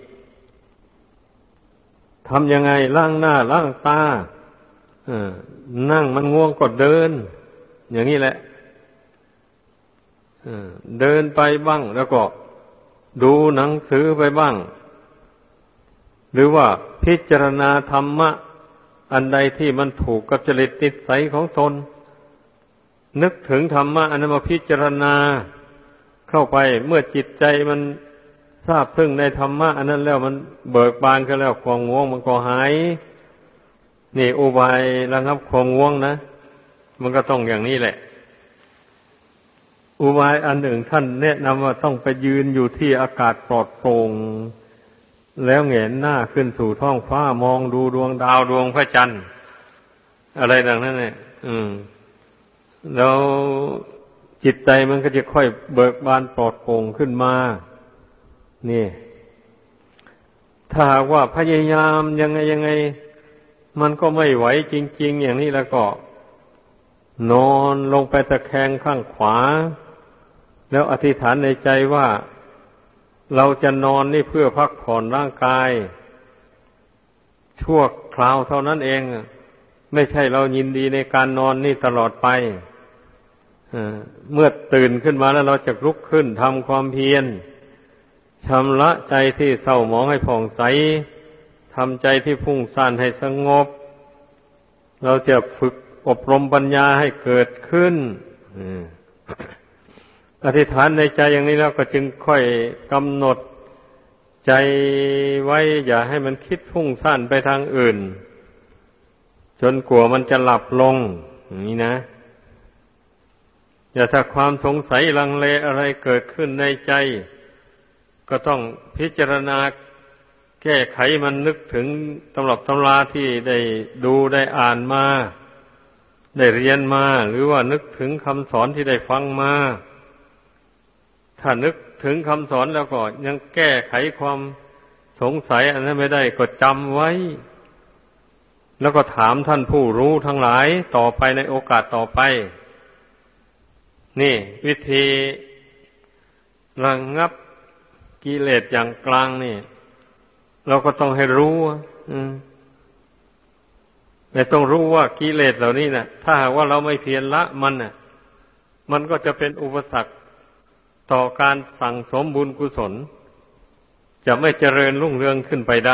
ทำยังไงล้างหน้าล้างตาเออนั่งมันง่วงก็เดินอย่างนี้แหละเออเดินไปบ้างแล้วก็ดูหนังสือไปบ้างหรือว่าพิจารณาธรรมะอันใดที่มันถูกกับจริตนิสัยของตนนึกถึงธรรมะอันนั้นมาพิจารณาเข้าไปเมื่อจิตใจมันทราบซึ้งในธรรมะอันนั้นแล้วมันเบิกบานขึ้นแล้วความง่วงมันก็หายนี่อุบายระงับความง่วงนะมันก็ต้องอย่างนี้แหละอุบายอันหนึ่งท่านแนะนำว่าต้องไปยืนอยู่ที่อากาศปลอดโปร่งแล้วแหงนหน้าขึ้นสู่ท้องฟ้ามองดูดวงดาวดวงพระจันทร์อะไรดังนั้นเนี่ยอืมแล้วจิตใจมันก็จะค่อยเบิกบานปลอดโปร่งขึ้นมานี่ถ้าหากว่าพยายามยังไงยังไงมันก็ไม่ไหวจริงๆอย่างนี้แล้วก็นอนลงไปตะแคงข้างขวาแล้วอธิษฐานในใจว่าเราจะนอนนี่เพื่อพักผ่อนร่างกายชั่วคราวเท่านั้นเองไม่ใช่เรายินดีในการนอนนี่ตลอดไปเมื่อตื่นขึ้นมาแล้วเราจะลุกขึ้นทำความเพียรชำระใจที่เศร้าหมองให้ผ่องใสทำใจที่พุ่งซ่านให้สงบเราจะฝึกอบรมปัญญาให้เกิดขึ้นอธิษฐานในใจอย่างนี้แล้วก็จึงค่อยกำหนดใจไว้อย่าให้มันคิดพุ่งซ่านไปทางอื่นจนกลัวมันจะหลับลงอย่างนี้นะอย่าถ้าความสงสัยลังเลอะไรเกิดขึ้นในใจก็ต้องพิจารณาแก้ไขมันนึกถึงตำรับตำราที่ได้ดูได้อ่านมาได้เรียนมาหรือว่านึกถึงคำสอนที่ได้ฟังมาถ้านึกถึงคำสอนแล้วก็ยังแก้ไขความสงสัยอันนั้นไม่ได้ก็จำไว้แล้วก็ถามท่านผู้รู้ทั้งหลายต่อไปในโอกาสต่อไปนี่วิธีระงับกิเลสอย่างกลางนี่เราก็ต้องให้รู้อืมแต่ต้องรู้ว่ากิเลสเหล่านี้น่ะถ้าหากว่าเราไม่เพียรละมันน่ะมันก็จะเป็นอุปสรรคต่อการสั่งสมบุญกุศลจะไม่เจริญรุ่งเรืองขึ้นไปได้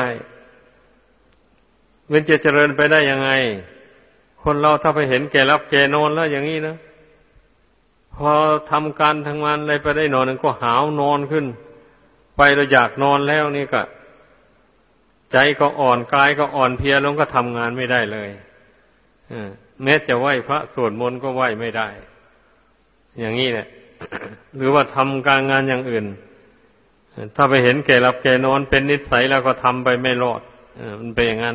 มันจะเจริญไปได้ยังไงคนเราถ้าไปเห็นแก่รับแก่นอนแล้วอย่างนี้นะพอทำการทำงานอะไรไปได้นอนนึงก็หาวนอนขึ้นไปเราอยากนอนแล้วนี่ก็ใจก็อ่อนกายก็อ่อนเพลียลงก็ทำงานไม่ได้เลยแม้จะไหว้พระสวดมนต์ก็ไหว้ไม่ได้อย่างนี้แหละ หรือว่าทำการงานอย่างอื่นถ้าไปเห็นแก่หลับแก่นอนเป็นนิสัยแล้วก็ทำไปไม่รอดมันเป็นอย่างนั้น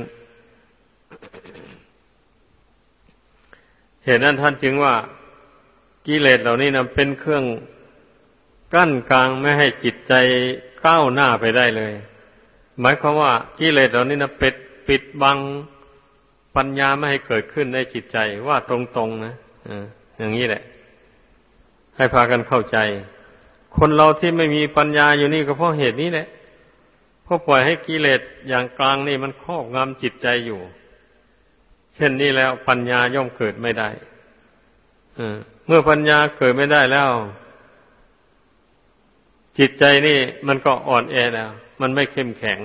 เหตุนั้นท่านจึงว่ากิเลสเหล่านี้นะเป็นเครื่องกั้นกลางไม่ให้จิตใจก้าวหน้าไปได้เลยหมายความว่ากิเลสเหล่านี้นะปิดปิดบังปัญญาไม่ให้เกิดขึ้นในจิตใจว่าตรงๆนะอย่างนี้แหละให้พากันเข้าใจคนเราที่ไม่มีปัญญาอยู่นี่ก็เพราะเหตุนี้แหละเพราะปล่อยให้กิเลสอย่างกลางนี่มันครอบงำจิตใจอยู่เช่นนี้แล้วปัญญาย่อมเกิดไม่ได้เมื่อปัญญาเกิดไม่ได้แล้วจิตใจนี่มันก็อ่อนแอแล้วมันไม่เข้มแข็ง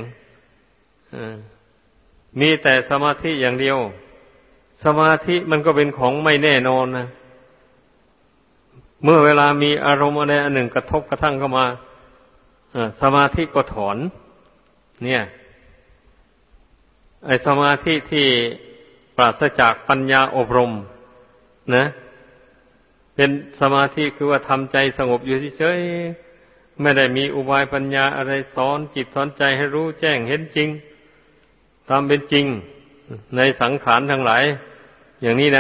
มีแต่สมาธิอย่างเดียวสมาธิมันก็เป็นของไม่แน่นอนนะเมื่อเวลามีอารมณ์อะไรอันหนึ่งกระทบกระทั่งเข้ามาสมาธิก็ถอนเนี่ยไอ้สมาธิที่ปราศจากปัญญาอบรมนะเป็นสมาธิคือว่าทำใจสงบอยู่เฉยๆไม่ได้มีอุบายปัญญาอะไรสอนจิตสอนใจให้รู้แจ้งเห็นจริงตามเป็นจริงในสังขารทั้งหลายอย่างนี้นะ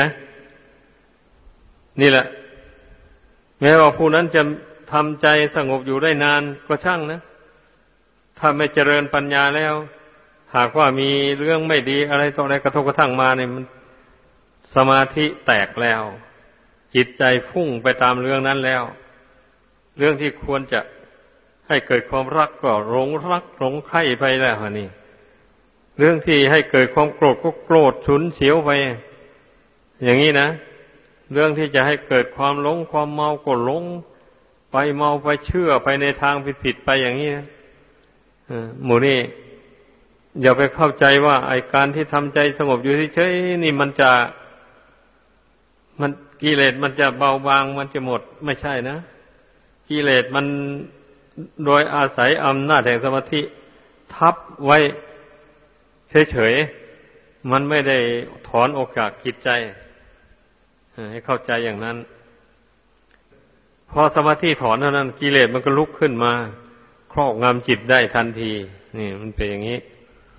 นี่แหละแม้ว่าผู้นั้นจะทำใจสงบอยู่ได้นานก็ช่างนะถ้าไม่เจริญปัญญาแล้วหากว่ามีเรื่องไม่ดีอะไรต่ออะไรกระทบกระทั่งมาเนี่ยมันสมาธิแตกแล้วจิตใจพุ่งไปตามเรื่องนั้นแล้วเรื่องที่ควรจะให้เกิดความรักก็หลงรักหลงใคร่ไปแล้วนี่เรื่องที่ให้เกิดความโกรธก็โกรธฉุนเฉียวไปอย่างนี้นะเรื่องที่จะให้เกิดความหลงความเมาก็หลงไปเมาไปเชื่อไปในทางผิดๆไปอย่างนี้นะหมู่นี้อย่าไปเข้าใจว่าไอ้การที่ทำใจสงบอยู่เฉยๆนี่มันจะมันกิเลสมันจะเบาบางมันจะหมดไม่ใช่นะกิเลสมันโดยอาศัยอำนาจแห่งสมาธิทับไว้เฉยๆมันไม่ได้ถอนออกจากจิตใจให้เข้าใจอย่างนั้นพอสมาธิถอนเท่านั้นกิเลสมันก็ลุกขึ้นมาครอบงำจิตได้ทันทีนี่มันเป็นอย่างนี้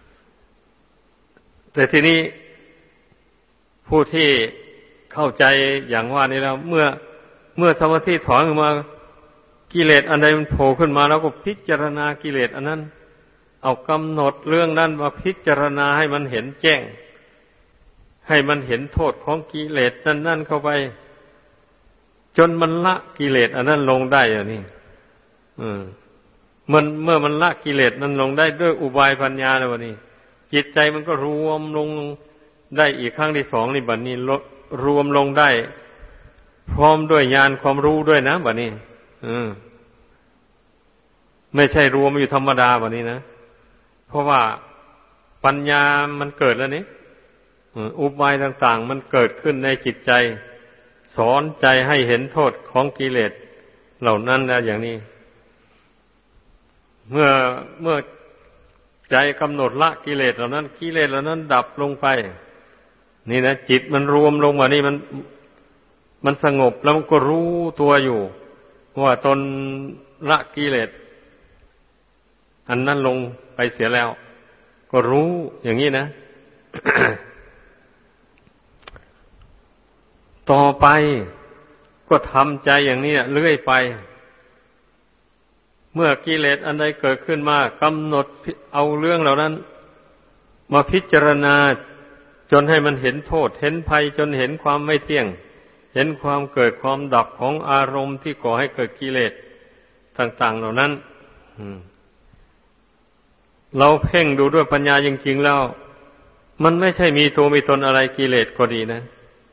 แต่ทีนี้ผู้ที่เข้าใจอย่างว่านี้แล้วเมื่อเมื่อสมาธิถอนออกมากิเลสอันใดมันโผล่ขึ้นมาแล้วก็พิจารณากิเลสอันนั้นเอากำหนดเรื่องนั้นมาพิจารณาให้มันเห็นแจ้งให้มันเห็นโทษของกิเลสนั่นนั่นเข้าไปจนมันละกิเลสอันนั้นลงได้อย่างนี้อืมมันเมื่อมันละกิเลสนั้นลงได้ด้วยอุบายปัญญาแล้ววันนี้จิตใจมันก็รวมลงได้อีกครั้งที่สองนี่บัดนี้รวมลงได้พร้อมด้วยญาณความรู้ด้วยนะบัดนี้อืมไม่ใช่รวมอยู่ธรรมดาบัดนี้นะเพราะว่าปัญญามันเกิดแล้วนี่อุบายต่างๆมันเกิดขึ้นในจิตใจสอนใจให้เห็นโทษของกิเลสเหล่านั้นแล้วอย่างนี้เมื่อเมื่อใจกำหนดละกิเลสเหล่านั้นกิเลสเหล่านั้นดับลงไปนี่นะจิตมันรวมลงมานี่มันมันสงบแล้วมันก็รู้ตัวอยู่ว่าตนละกิเลสอันนั้นลงไปเสียแล้วก็รู้อย่างนี้นะ ต่อไปก็ทำใจอย่างนี้เรื่อยไปเมื่อกิเลสอันใดเกิดขึ้นมากำหนดเอาเรื่องเหล่านั้นมาพิจารณาจนให้มันเห็นโทษเห็นภัยจนเห็นความไม่เที่ยงเห็นความเกิดความดับของอารมณ์ที่ก่อให้เกิดกิเลสต่างๆเหล่านั้นเราเพ่งดูด้วยปัญญาจริงๆแล้วมันไม่ใช่มีตัวมีตนอะไรกิเลสก็ดีนะ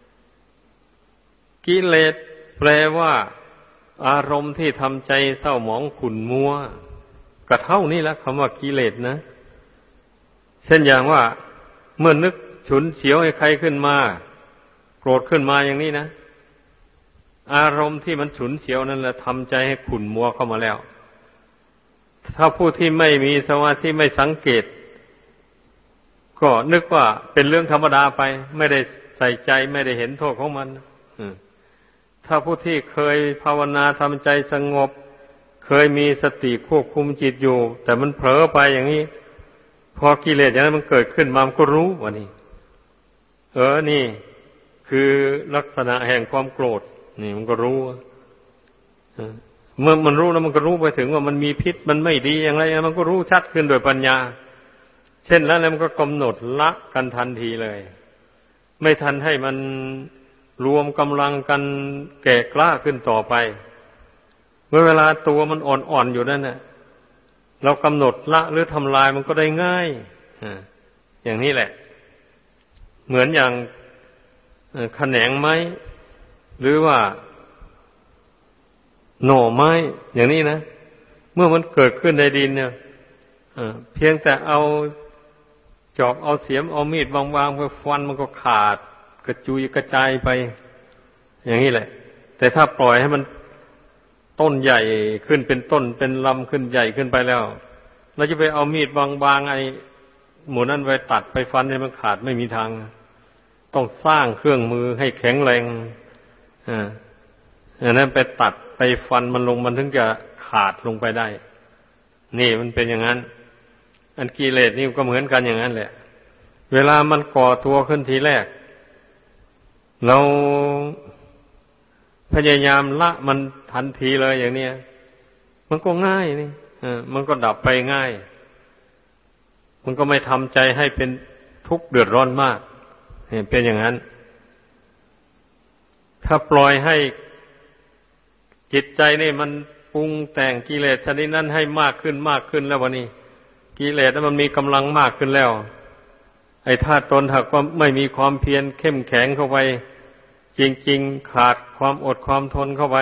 กิเลสแปลว่าอารมณ์ที่ทำใจเศร้าหมองขุ่นมัวก็เท่านี้แหละคำว่ากิเลสนะเช่นอย่างว่าเมื่อนึกฉุนเฉียวให้ใครขึ้นมาโกรธขึ้นมาอย่างนี้นะอารมณ์ที่มันฉุนเฉียวนั่นแหละทำใจให้ขุ่นมัวเข้ามาแล้วถ้าผู้ที่ไม่มีสมาธิไม่สังเกตก็นึกว่าเป็นเรื่องธรรมดาไปไม่ได้ใส่ใจไม่ได้เห็นโทษของมันถ้าผู้ที่เคยภาวนาทำใจสงบเคยมีสติควบคุมจิตอยู่แต่มันเผลอไปอย่างนี้พอกิเลสอย่างนั้นมันเกิดขึ้นมามันก็รู้ว่านี่เออนี่คือลักษณะแห่งความโกรธนี่มันก็รู้เมื่อมันรู้แล้วมันก็รู้ไปถึงว่ามันมีพิษมันไม่ดีอย่างไรมันก็รู้ชัดขึ้นโดยปัญญาเช่นนั้นแล้วมันก็กำหนดละกันทันทีเลยไม่ทันให้มันรวมกำลังกันแก่กล้าขึ้นต่อไปเมื่อเวลาตัวมันอ่อนๆอยู่นั่นน่ะเรากำหนดละหรือทำลายมันก็ได้ง่ายอย่างนี้แหละเหมือนอย่างแขนงไม้หรือว่าหน่อไม้อย่างนี้นะเมื่อมันเกิดขึ้นในดินเนี่ยเพียงแต่เอาจอบเอาเสียมเอามีดวางๆไปฟันมันก็ขาดกระจุยกระจายไปอย่างนี้แหละแต่ถ้าปล่อยให้มันต้นใหญ่ขึ้นเป็นต้นเป็นลำขึ้นใหญ่ขึ้นไปแล้วเราจะไปเอามีดบางๆไอ้หมูนั้นไปตัดไปฟันให้มันขาดไม่มีทางต้องสร้างเครื่องมือให้แข็งแรงอ่าอันนั้นไปตัดไปฟันมันลงมันถึงจะขาดลงไปได้นี่มันเป็นอย่างนั้นอันกิเลสนี่ก็เหมือนกันอย่างนั้นแหละเวลามันก่อตัวขึ้นทีแรกเราพยายามละมันทันทีเลยอย่างเนี้ยมันก็ง่ายนี่อ่ามันก็ดับไปง่ายมันก็ไม่ทำใจให้เป็นทุกข์เดือดร้อนมากเป็นอย่างนั้นถ้าปล่อยให้จิตใจนี่มันปรุงแต่งกิเลสชนิดนั้นให้มากขึ้นมากขึ้นแล้ววันนี้กิเลสนั้นมันมีกำลังมากขึ้นแล้วไอ้ธาตุตนหากว่าไม่มีความเพียรเข้มแข็งเข้าไปจริงๆขาดความอดความทนเข้าไป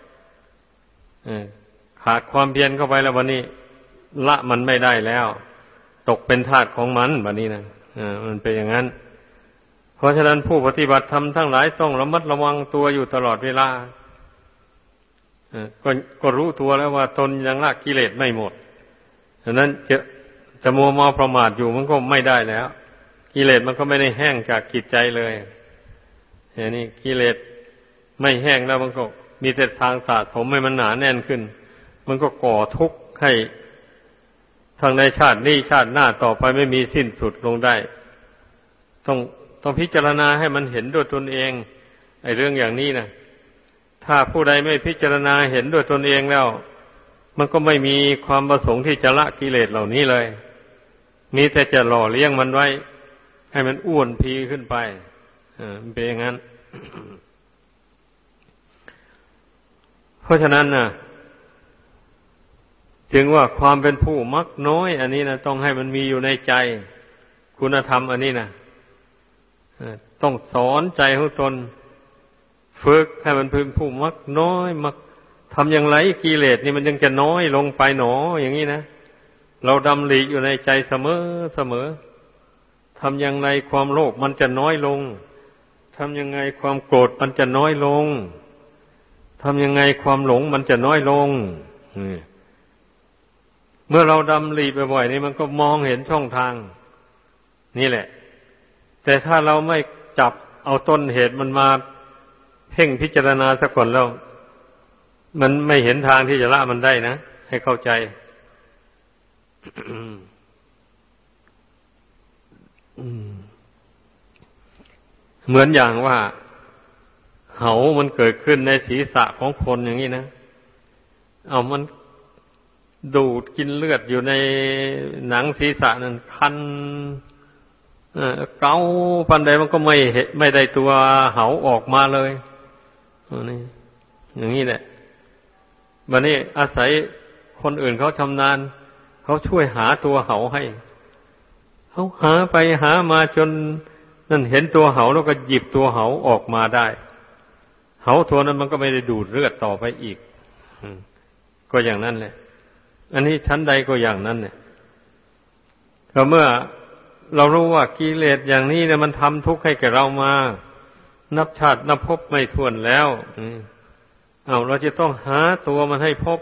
ขาดความเพียรเข้าไปแล้ววันนี้ละมันไม่ได้แล้วตกเป็นทาสของมันวันนี้นะมันเป็นอย่างนั้นเพราะฉะนั้นผู้ปฏิบัติธรรมทั้งหลายต้องระมัดระวังตัวอยู่ตลอดเวลาก็ก็รู้ตัวแล้วว่าตนยังละกิเลสไม่หมดฉะนั้นจะจะมัวเมาประมาทอยู่มันก็ไม่ได้แล้วกิเลสมันก็ไม่ได้แห้งจากจิตใจเลยอย่างนี้กิเลสไม่แห้งแล้วมันก็มีแต่ทางสะสมให้มันหนาแน่นขึ้นมันก็ก่อทุกข์ให้ทางในชาตินี้ชาติหน้าต่อไปไม่มีสิ้นสุดลงได้ต้องต้องพิจารณาให้มันเห็นด้วยตนเองไอ้เรื่องอย่างนี้นะถ้าผู้ใดไม่พิจารณาเห็นด้วยตนเองแล้วมันก็ไม่มีความประสงค์ที่จะละกิเลสเหล่านี้เลยมีแต่จะหล่อเลี้ยงมันไว้ให้มันอ้วนพีขึ้นไปอ่าเป็นอย่างนั้น เพราะฉะนั้นนะจึงว่าความเป็นผู้มักน้อยอันนี้นะต้องให้มันมีอยู่ในใจคุณธรรมอันนี้นะต้องสอนใจของตนฝึกให้มันเป็นผู้มักน้อยมักทำอย่างไรกิเลสนี่มันยังจะน้อยลงไปหนออย่างนี้นะเราดำริอยู่ในใจเสมอเสมอทำอย่างไรความโลภมันจะน้อยลงทำยังไงความโกรธมันจะน้อยลงทำยังไงความหลงมันจะน้อยลงเมื่อเราดำริบ่อยๆนี่มันก็มองเห็นช่องทางนี่แหละแต่ถ้าเราไม่จับเอาต้นเหตุมันมาเพ่งพิจารณาซะก่อนแล้วมันไม่เห็นทางที่จะละมันได้นะให้เข้าใจ เหมือนอย่างว่าเหามันเกิดขึ้นในศีรษะของคนอย่างนี้นะเอามันดูดกินเลือดอยู่ในหนังศีรษะนั่นคันเกาปันใดมันก็ไม่ไม่ได้ตัวเหาออกมาเลยนี่อย่างนี้แหละบัดนี้อาศัยคนอื่นเขาชำนาญเขาช่วยหาตัวเหาให้เขาหาไปหามาจนนั่นเห็นตัวเหาแล้วก็หยิบตัวเหาออกมาได้เหาตัวนั้นมันก็ไม่ได้ดูดเลือดต่อไปอีกก็อย่างนั้นแหละอันนี้ชั้นใดก็อย่างนั้นเนี่ยก็เมื่อเรารู้ว่ากิเลสอย่างนี้เนี่ยมันทำทุกข์ให้แก่เรามานับชาตินับภพไม่ถ้วนแล้วเอาเราจะต้องหาตัวมันให้พบ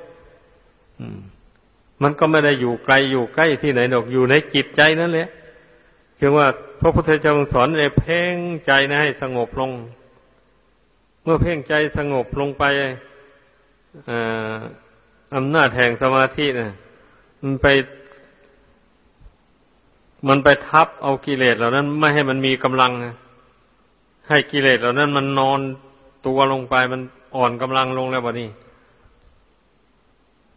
มันก็ไม่ได้อยู่ไกลอยู่ใกล้ที่ไหนหรอกอยู่ในจิตใจนั่นแหละเชื่อว่าพระพุทธเจ้าสอนให้เพ่งใจนะให้สงบลงเมื่อเพ่งใจสงบลงไปอำนาจแห่งสมาธินะมันไปมันไปทับเอากิเลสเหล่านั้นไม่ให้มันมีกำลังให้กิเลสเหล่านั้นมันนอนตัวลงไปมันอ่อนกำลังลงแล้วบัดนี้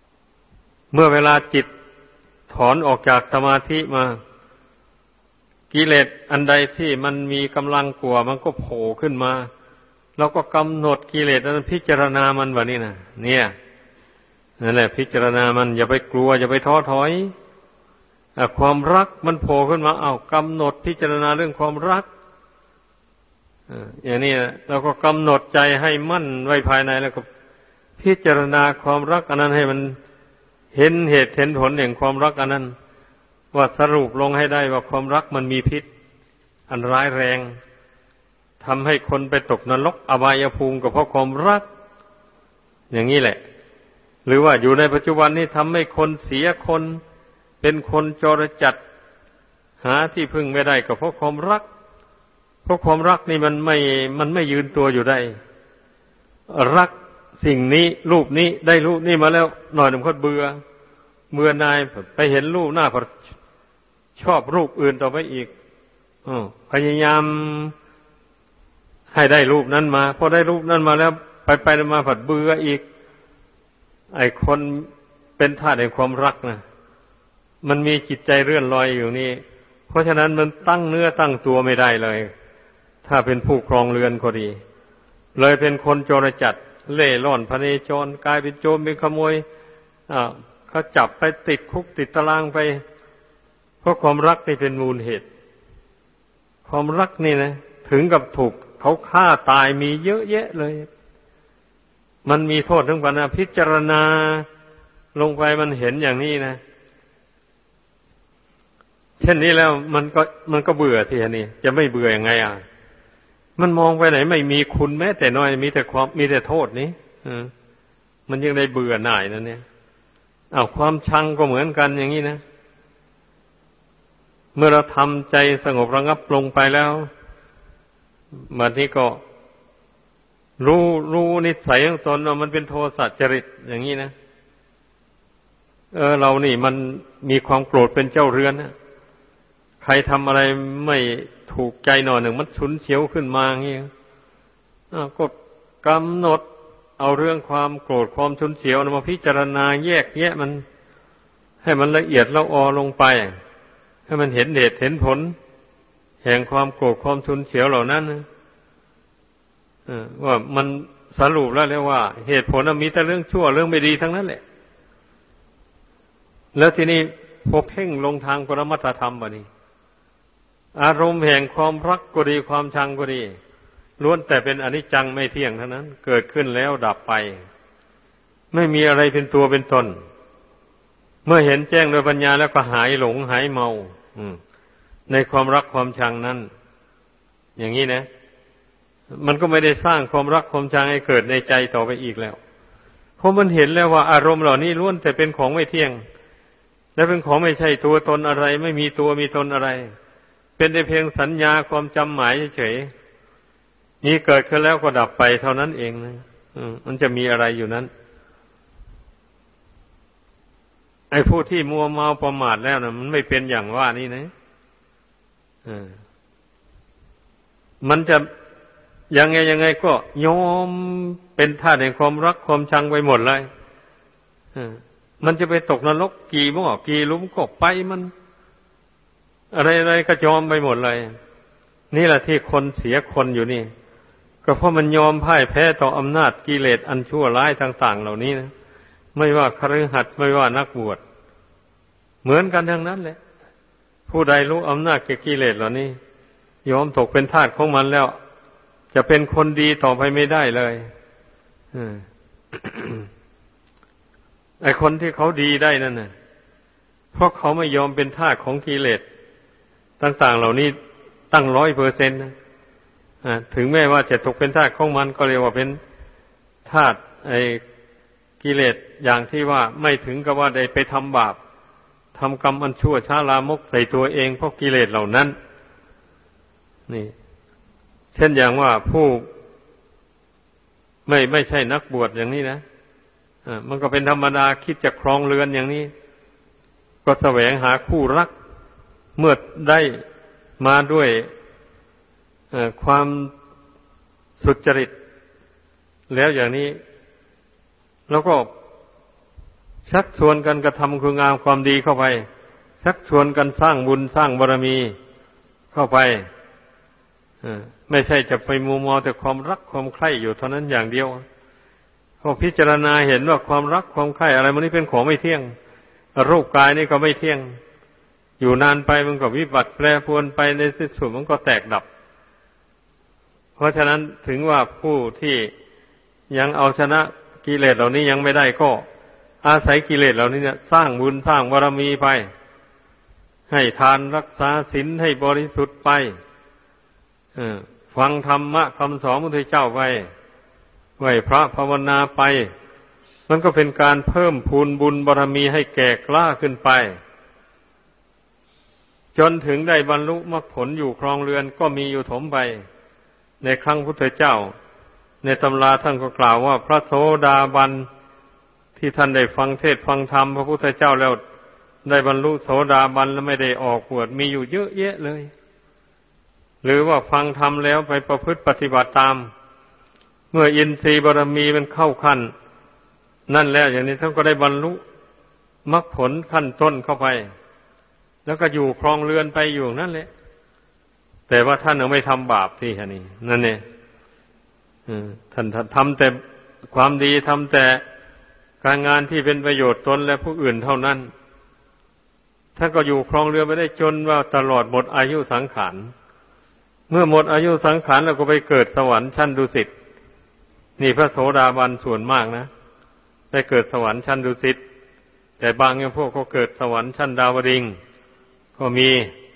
เมื่อเวลาจิตถอนออกจากสมาธิมากิเลสอันใดที่มันมีกำลังกว่ามันก็โผล่ขึ้นมาเราก็กำหนดกิเลสนั้นพิจารณามันแบบนี้นะเนี่ยนั่นแหละพิจารณามันอย่าไปกลัวอย่าไปท้อถอยความรักมันโผล่ขึ้นมาเอากำหนดพิจารณาเรื่องความรักอย่างนี้เราก็กำหนดใจให้มั่นไว้ภายในแล้วก็พิจารณาความรักอันนั้นให้มันเห็นเหตุเห็นผลแห่งความรักอันนั้นว่าสรุปลงให้ได้ว่าความรักมันมีพิษอันร้ายแรงทำให้คนไปตกนรกอบายภูมิก็เพราะความรักอย่างนี้แหละหรือว่าอยู่ในปัจจุบันนี้ทำให้คนเสียคนเป็นคนจรจัดหาที่พึ่งไม่ได้ก็เพราะความรักเพราะความรักนี่มันไม่มันไม่ยืนตัวอยู่ได้รักสิ่งนี้รูปนี้ได้รูปนี้มาแล้วหน่อยหนึ่งก็เบื่อเบื่อนายไปเห็นรูปหน้าพอชอบรูปอื่นต่อไปอีกอพยายามให้ได้รูปนั้นมาพอได้รูปนั้นมาแล้วไปไปมาผัดเบื่ออีกไอ้คนเป็นธาตุแห่งความรักนะมันมีจิตใจเรื่อนลอยอยู่นี่เพราะฉะนั้นมันตั้งเนื้อตั้งตัวไม่ได้เลยถ้าเป็นผู้ครองเรือนก็ดีเลยเป็นคนโจรจัดเล่ร่อนพเนจรกลายเป็นโจรเป็นขโมยอ่าเขาจับไปติดคุกติดตารางไปเพราะความรักนี่เป็นมูลเหตุความรักนี่นะถึงกับถูกเขาฆ่าตายมีเยอะแยะเลยมันมีโทษทั้งปวงนะพิจารณาลงไปมันเห็นอย่างนี้นะเช่นนี้แล้วมันก็มันก็เบื่อทีนี้จะไม่เบื่อยังไงอ่ะมันมองไปไหนไม่มีคุณแม้แต่น้อยมีแต่ความมีแต่โทษนี้อ่ามันยังได้เบื่อหน่ายนั่นเนี่ยอ้าวความชังก็เหมือนกันอย่างนี้นะเมื่อเราทำใจสงบระงับลงไปแล้วบัดนี้ก็รู้รู้นิสัยของตนว่ามันเป็นโทสะจริตอย่างนี้นะเออเรานี่มันมีความโกรธเป็นเจ้าเรือนนะใครทำอะไรไม่ถูกใจหน่อยหนึ่งมันฉุนเฉียวขึ้นมาอย่างนี้ก็กำหนดเอาเรื่องความโกรธความฉุนเฉียวมาพิจารณาแยกแยะมันให้มันละเอียดละออลงไปให้มันเห็นเหตุเห็นผลแห่งความโกรธความฉุนเฉียวเหล่านั้นว่ามันสรุปแล้วเรียกว่าเหตุผลมีแต่เรื่องชั่วเรื่องไม่ดีทั้งนั้นแหละแล้วทีนี้พอเพ่งลงทางปรมัตถธรรมบ่นี้อารมณ์แห่งความรักก็ดีความชังก็ดีล้วนแต่เป็นอนิจจังไม่เที่ยงเท่านั้นเกิดขึ้นแล้วดับไปไม่มีอะไรเป็นตัวเป็นตนเมื่อเห็นแจ้งโดยปัญญาแล้วก็หายหลงหายเมาในความรักความชังนั้นอย่างนี้นะมันก็ไม่ได้สร้างความรักความชังให้เกิดในใจต่อไปอีกแล้วเพราะมันเห็นแล้วว่าอารมณ์เหล่านี้ล้วนแต่เป็นของไม่เที่ยงและเป็นของไม่ใช่ตัวตนอะไรไม่มีตัวมีตนอะไรเป็นแต่เพียงสัญญาความจำหมายเฉยๆนี่เกิดขึ้นแล้วก็ดับไปเท่านั้นเองนะมันจะมีอะไรอยู่นั้นไอ้ผู้ที่มัวเมาประมาทแล้วนะมันไม่เป็นอย่างว่านี่นะมันจะยังไงยังไงก็ยอมเป็นท่าแห่งความรักความชังไปหมดเลยมันจะไปตกนรกกี่หม้อกี่หลุมก็ไปมันอะไรๆก็ยอมไปหมดเลยนี่แหละที่คนเสียคนอยู่นี่ก็เพราะมันยอมพ่ายแพ้ต่ออำนาจกิเลสอันชั่วร้ายต่างๆเหล่านี้นะไม่ว่าคฤหัสถ์ไม่ว่านักบวชเหมือนกันทั้งนั้นแหละผู้ใดรู้อำนาจแก่กิเลสเหล่านี้ยอมตกเป็นทาสของมันแล้วจะเป็นคนดีต่อไปไม่ได้เลยไอ้คนที่เขาดีได้นั่นน่ะเพราะเขาไม่ยอมเป็นทาสของกิเลสต่างๆเหล่านี้ตั้งร้อยเปอร์เซ็นต์นะถึงแม้ว่าจะตกเป็นทาสของมันก็เรียกว่าเป็นทาสไอ้กิเลสอย่างที่ว่าไม่ถึงกับว่าได้ไปทำบาปทำกรรมอันชั่วช้าลามกใส่ตัวเองเพราะกิเลสเหล่านั้นนี่เช่นอย่างว่าผู้ไม่ไม่ใช่นักบวชอย่างนี้นะอ่ามันก็เป็นธรรมดาคิดจะครองเรือนอย่างนี้ก็แสวงหาคู่รักเมื่อได้มาด้วยความสุจริตแล้วอย่างนี้แล้วก็ชักชวนกันกระทำคุณงามความดีเข้าไปชักชวนกันสร้างบุญสร้างบารมีเข้าไปไม่ใช่จะไปมัวเมาแต่ความรักความใคร่อยู่เท่านั้นอย่างเดียวพอพิจารณาเห็นว่าความรักความใคร่อะไรมันนี่เป็นของไม่เที่ยงรูปกายนี่ก็ไม่เที่ยงอยู่นานไปมันก็วิบัติแปรปรวนไปในที่สุดมันก็แตกดับเพราะฉะนั้นถึงว่าผู้ที่ยังเอาชนะกิเลสเหล่านี้ยังไม่ได้ก็อาศัยกิเลสเหล่านี้เนี่ยสร้างบุญสร้างบารมีไปให้ทานรักษาศีลให้บริสุทธิ์ไปฟังธรรมะคำสอนพระพุทธเจ้าไปไหว้พระภาวนาไปมันก็เป็นการเพิ่มพูนบุญบารมีให้แก่กล้าขึ้นไปจนถึงได้บรรลุมรรคผลอยู่ครองเรือนก็มีอยู่ถมไปในครั้งพุทธเจ้าในตำราท่านก็กล่าวว่าพระโสดาบันที่ท่านได้ฟังเทศน์ฟังธรรมพระพุทธเจ้าแล้วได้บรรลุโสดาบันแล้วไม่ได้ออกบวชมีอยู่เยอะแยะเลยหรือว่าฟังธรรมแล้วไปประพฤติปฏิบัติตามเมื่ออินทรีย์บารมีมันเข้าขั้นนั่นแล้วอย่างนี้ท่านก็ได้บรรลุมรรคผลขั้นต้นเข้าไปแล้วก็อยู่ครองเรือนไปอยู่นั่นแหละแต่ว่าท่านยังไม่ทำบาปที่นี่นั่นเองท่านทำแต่ความดีทำแต่การงานที่เป็นประโยชน์ตนและผู้อื่นเท่านั้นท่านก็อยู่ครองเรือนไปได้จนว่าตลอดหมดอายุสังขารเมื่อหมดอายุสังขารแล้วก็ไปเกิดสวรรค์ชั้นดุสิตนี่พระโสดาบันส่วนมากนะได้เกิดสวรรค์ชั้นดุสิตแต่บางอย่างพวกก็เกิดสวรรค์ชั้นดาวดึงส์ก็มี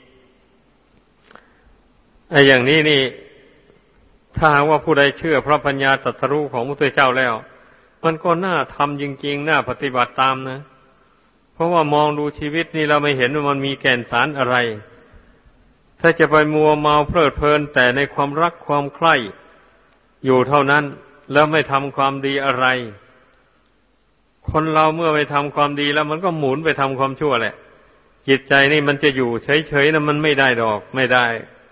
ไอ้อย่างนี้นี่ถ้าหากว่าผู้ใดเชื่อพระปัญญาตรัสรู้ของพระพุทธเจ้าแล้วมันก็น่าทำจริงๆน่าปฏิบัติตามนะเพราะว่ามองดูชีวิตนี่เราไม่เห็นว่ามันมีแก่นสารอะไรถ้าจะไปมัวเมาเพลิดเพลินแต่ในความรักความใคร่อยู่เท่านั้นแล้วไม่ทำความดีอะไรคนเราเมื่อไม่ทำความดีแล้วมันก็หมุนไปทำความชั่วแหละจิตใจนี่มันจะอยู่เฉยๆนะมันไม่ได้ดอกไม่ได้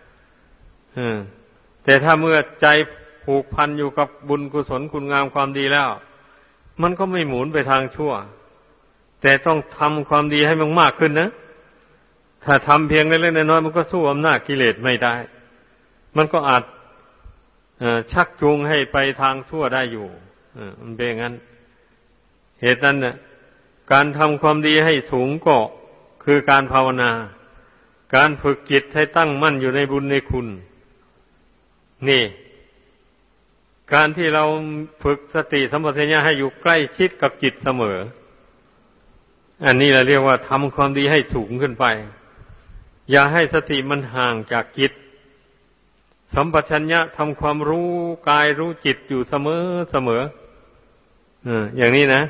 แต่ถ้าเมื่อใจผูกพันอยู่กับบุญกุศลคุณงามความดีแล้วมันก็ไม่หมุนไปทางชั่วแต่ต้องทำความดีให้มันมากขึ้นนะถ้าทำเพียงเล็กๆน้อยๆมันก็สู้อำนาจกิเลสไม่ได้มันก็อาจชักจูงให้ไปทางชั่วได้อยู่มันเป็นอย่างนั้นเหตุนั้นเนี่ยการทำความดีให้สูงก็คือการภาวนาการฝึกจิตให้ตั้งมั่นอยู่ในบุญในคุณนี่การที่เราฝึกสติสัมปชัญญะให้อยู่ใกล้ชิดกับจิตเสมออันนี้เราเรียกว่าทำความดีให้สูงขึ้นไปอย่าให้สติมันห่างจากจิตสัมปชัญญะทำความรู้กายรู้จิตอยู่เสมอเสมออย่างนี้นะ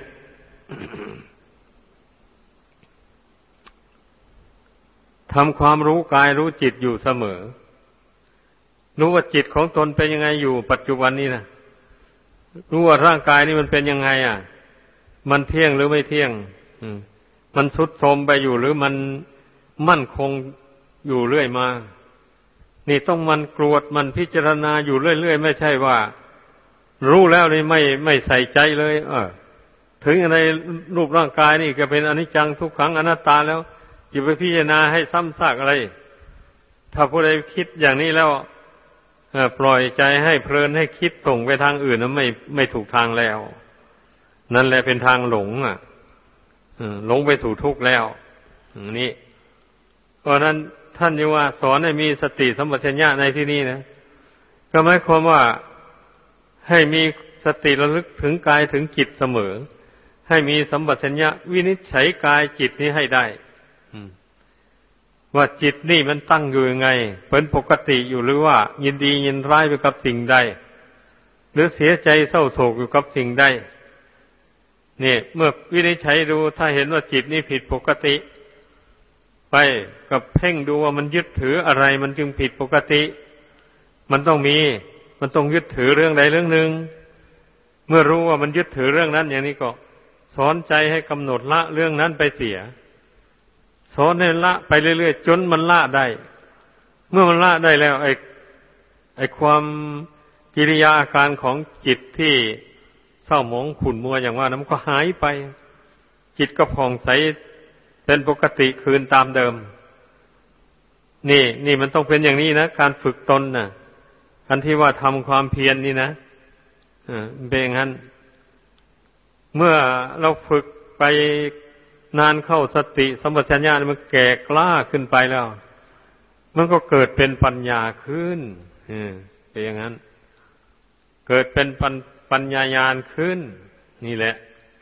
ทำความรู้กายรู้จิตอยู่เสมอรู้ว่าจิตของตนเป็นยังไงอยู่ปัจจุบันนี้นะรู้ว่าร่างกายนี่มันเป็นยังไงอ่ะมันเที่ยงหรือไม่เที่ยงมันทรุดโทรมไปอยู่หรือมันมั่นคงอยู่เรื่อยมานี่ต้องมันกรวดมันพิจารณาอยู่เรื่อยๆไม่ใช่ว่ารู้แล้วนี่ไม่ไม่ใส่ใจเลยเออถึงในรูปร่างกายนี่ก็เป็นอนิจจังทุกขังอนัตตาแล้วจะไปพิจารณาให้ซ้ำซากอะไรถ้าผู้ใดคิดอย่างนี้แล้วปล่อยใจให้เพลินให้คิดส่งไปทางอื่นนั้นไม่ไม่ถูกทางแล้วนั่นแหละเป็นทางหลงอ่ะหลงไปสู่ทุกข์แล้วนี่เพราะนั้นท่านยังว่าสอนให้มีสติสัมปชัญญะในที่นี้นะก็หมายความว่าให้มีสติระลึกถึงกายถึงจิตเสมอให้มีสัมปชัญญะวินิจฉัยกายจิตนี้ให้ได้ว่าจิตนี่มันตั้งอยู่ยังไงเป็นปกติอยู่หรือว่ายินดียินร้ายไปกับสิ่งใดหรือเสียใจเศร้าโศกอยู่กับสิ่งใดนี่เมื่อวินิจฉัยดูถ้าเห็นว่าจิตนี่ผิดปกติไปกับเพ่งดูว่ามันยึดถืออะไรมันจึงผิดปกติมันต้องมีมันต้องยึดถือเรื่องใดเรื่องหนึ่งเมื่อรู้ว่ามันยึดถือเรื่องนั้นอย่างนี้ก็สอนใจให้กำหนดละเรื่องนั้นไปเสียสอนให้ละไปเรื่อยๆจนมันละได้เมื่อมันละได้แล้วไอ้ไอ้ความกิริยาอาการของจิตที่เศร้าหมองขุ่นมัวอย่างว่านั้นมันก็หายไปจิตก็ผ่องใสเป็นปกติคืนตามเดิมนี่นี่มันต้องเป็นอย่างนี้นะการฝึกตนน่ะอันที่ว่าทำความเพียร น, นี่นะอ่าเป็นอย่างนั้นเมื่อเราฝึกไปนานเข้าสติสัมปชัญญะมันแก่กล้าขึ้นไปแล้วมันก็เกิดเป็นปัญญาขึ้นอืมเป็นอย่างนั้นเกิดเป็นปัญปัญญาญาณขึ้นนี่แหละ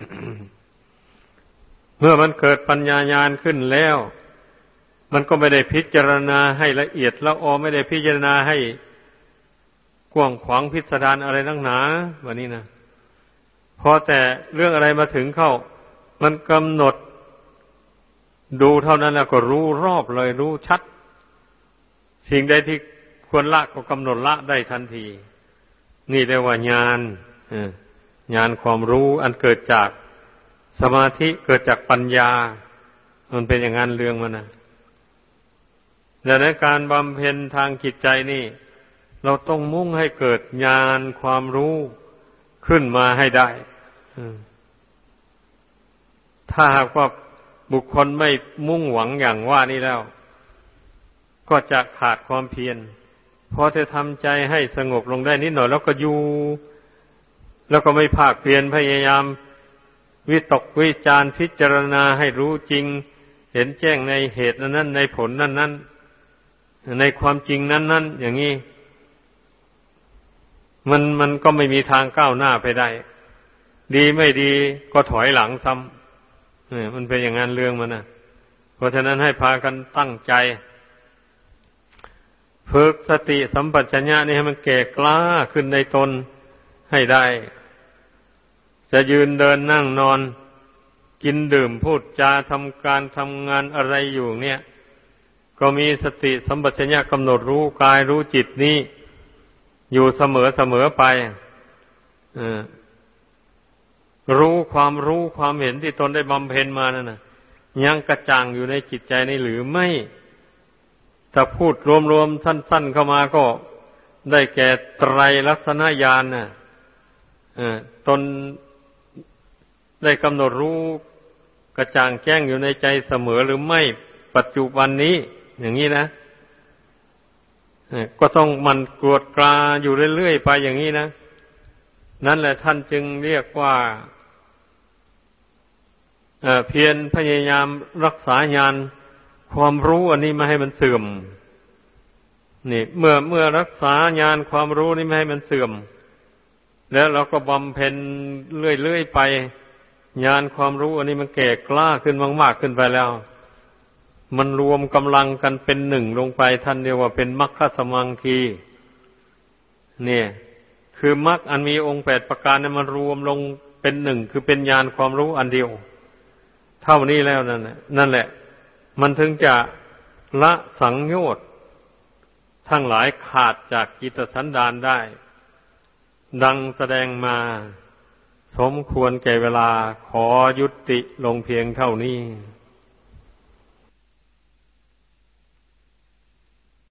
เมื่อมันเกิดปัญญาญาณขึ้นแล้วมันก็ไม่ได้พิจารณาให้ละเอียดละออไม่ได้พิจารณาให้กว้างขวางพิสดารอะไรนักหนาวันนี้นะพอแต่เรื่องอะไรมาถึงเข้ามันกำหนดดูเท่านั้นแล้วก็รู้รอบเลยรู้ชัดสิ่งใดที่ควรละก็กำหนดละได้ทันทีนี่เรียกว่าญาณญาณความรู้อันเกิดจากสมาธิเกิดจากปัญญามันเป็นอย่างนั้นเรื่องมันนะดังนั้นการบำเพ็ญทางจิตใจนี่เราต้องมุ่งให้เกิดญาณความรู้ขึ้นมาให้ได้ถ้าหากว่าบุคคลไม่มุ่งหวังอย่างว่านี้แล้วก็จะขาดความเพียรพอจะทำใจให้สงบลงได้นิดหน่อยแล้วก็อยู่แล้วก็ไม่ภาคเพียรพยายามวิตกวิจารพิจารณาให้รู้จริงเห็นแจ้งในเหตุนั้นๆในผลนั้นๆในความจริงนั้นๆอย่างนี้มันมันก็ไม่มีทางก้าวหน้าไปได้ดีไม่ดีก็ถอยหลังซ้ำเนี่ยมันเป็นอย่างนั้นเรื่องมันนะเพราะฉะนั้นให้พากันตั้งใจฝึกสติสัมปชัญญะนี่ให้มันแก่กล้าขึ้นในตนให้ได้จะยืนเดินนั่งนอนกินดื่มพูดจาทำการทำงานอะไรอยู่เนี่ยก็มีสติสัมปชัญญะกำหนดรู้กายรู้จิตนี้อยู่เสมอเสมอไปรู้ความรู้ความเห็นที่ตนได้บำเพ็ญมานั่นน่ะยังกระจ่างอยู่ในจิตใจนี่หรือไม่ถ้าพูดรวมๆสั้นๆเข้ามาก็ได้แก่ไตรลักษณญาณน่ะตนได้กำหนดรู้กระจ่างแจ้งอยู่ในใจเสมอหรือไม่ปัจจุบันนี้อย่างนี้นะก็ต้องมันกรวดกราอยู่เรื่อยๆไปอย่างนี้นะนั่นแหละท่านจึงเรียกว่าเพียรพยายามรักษาญาณความรู้อันนี้ไม่ให้มันเสื่อมนี่เมื่อเมื่อรักษาญาณความรู้นี้ไม่ให้มันเสื่อมแล้วเราก็บำเพ็ญเรื่อยๆไปญาณความรู้อันนี้มันแก่กล้าขึ้นมากๆขึ้นไปแล้วมันรวมกำลังกันเป็นหนึ่งลงไปท่านเรียกว่าเป็นมรรคสมังคีเนี่ยคือมรรคอันมีองค์แปดประการนั้นมันรวมลงเป็นหนึ่งคือเป็นญาณความรู้อันเดียวเท่านี้แล้วนั่นแหละนั่นแหละมันถึงจะละสังโยชน์ทั้งหลายขาดจากจิตสันดานได้ดังแสดงมาสมควรแก่เวลาขอยุติลงเพียงเท่านี้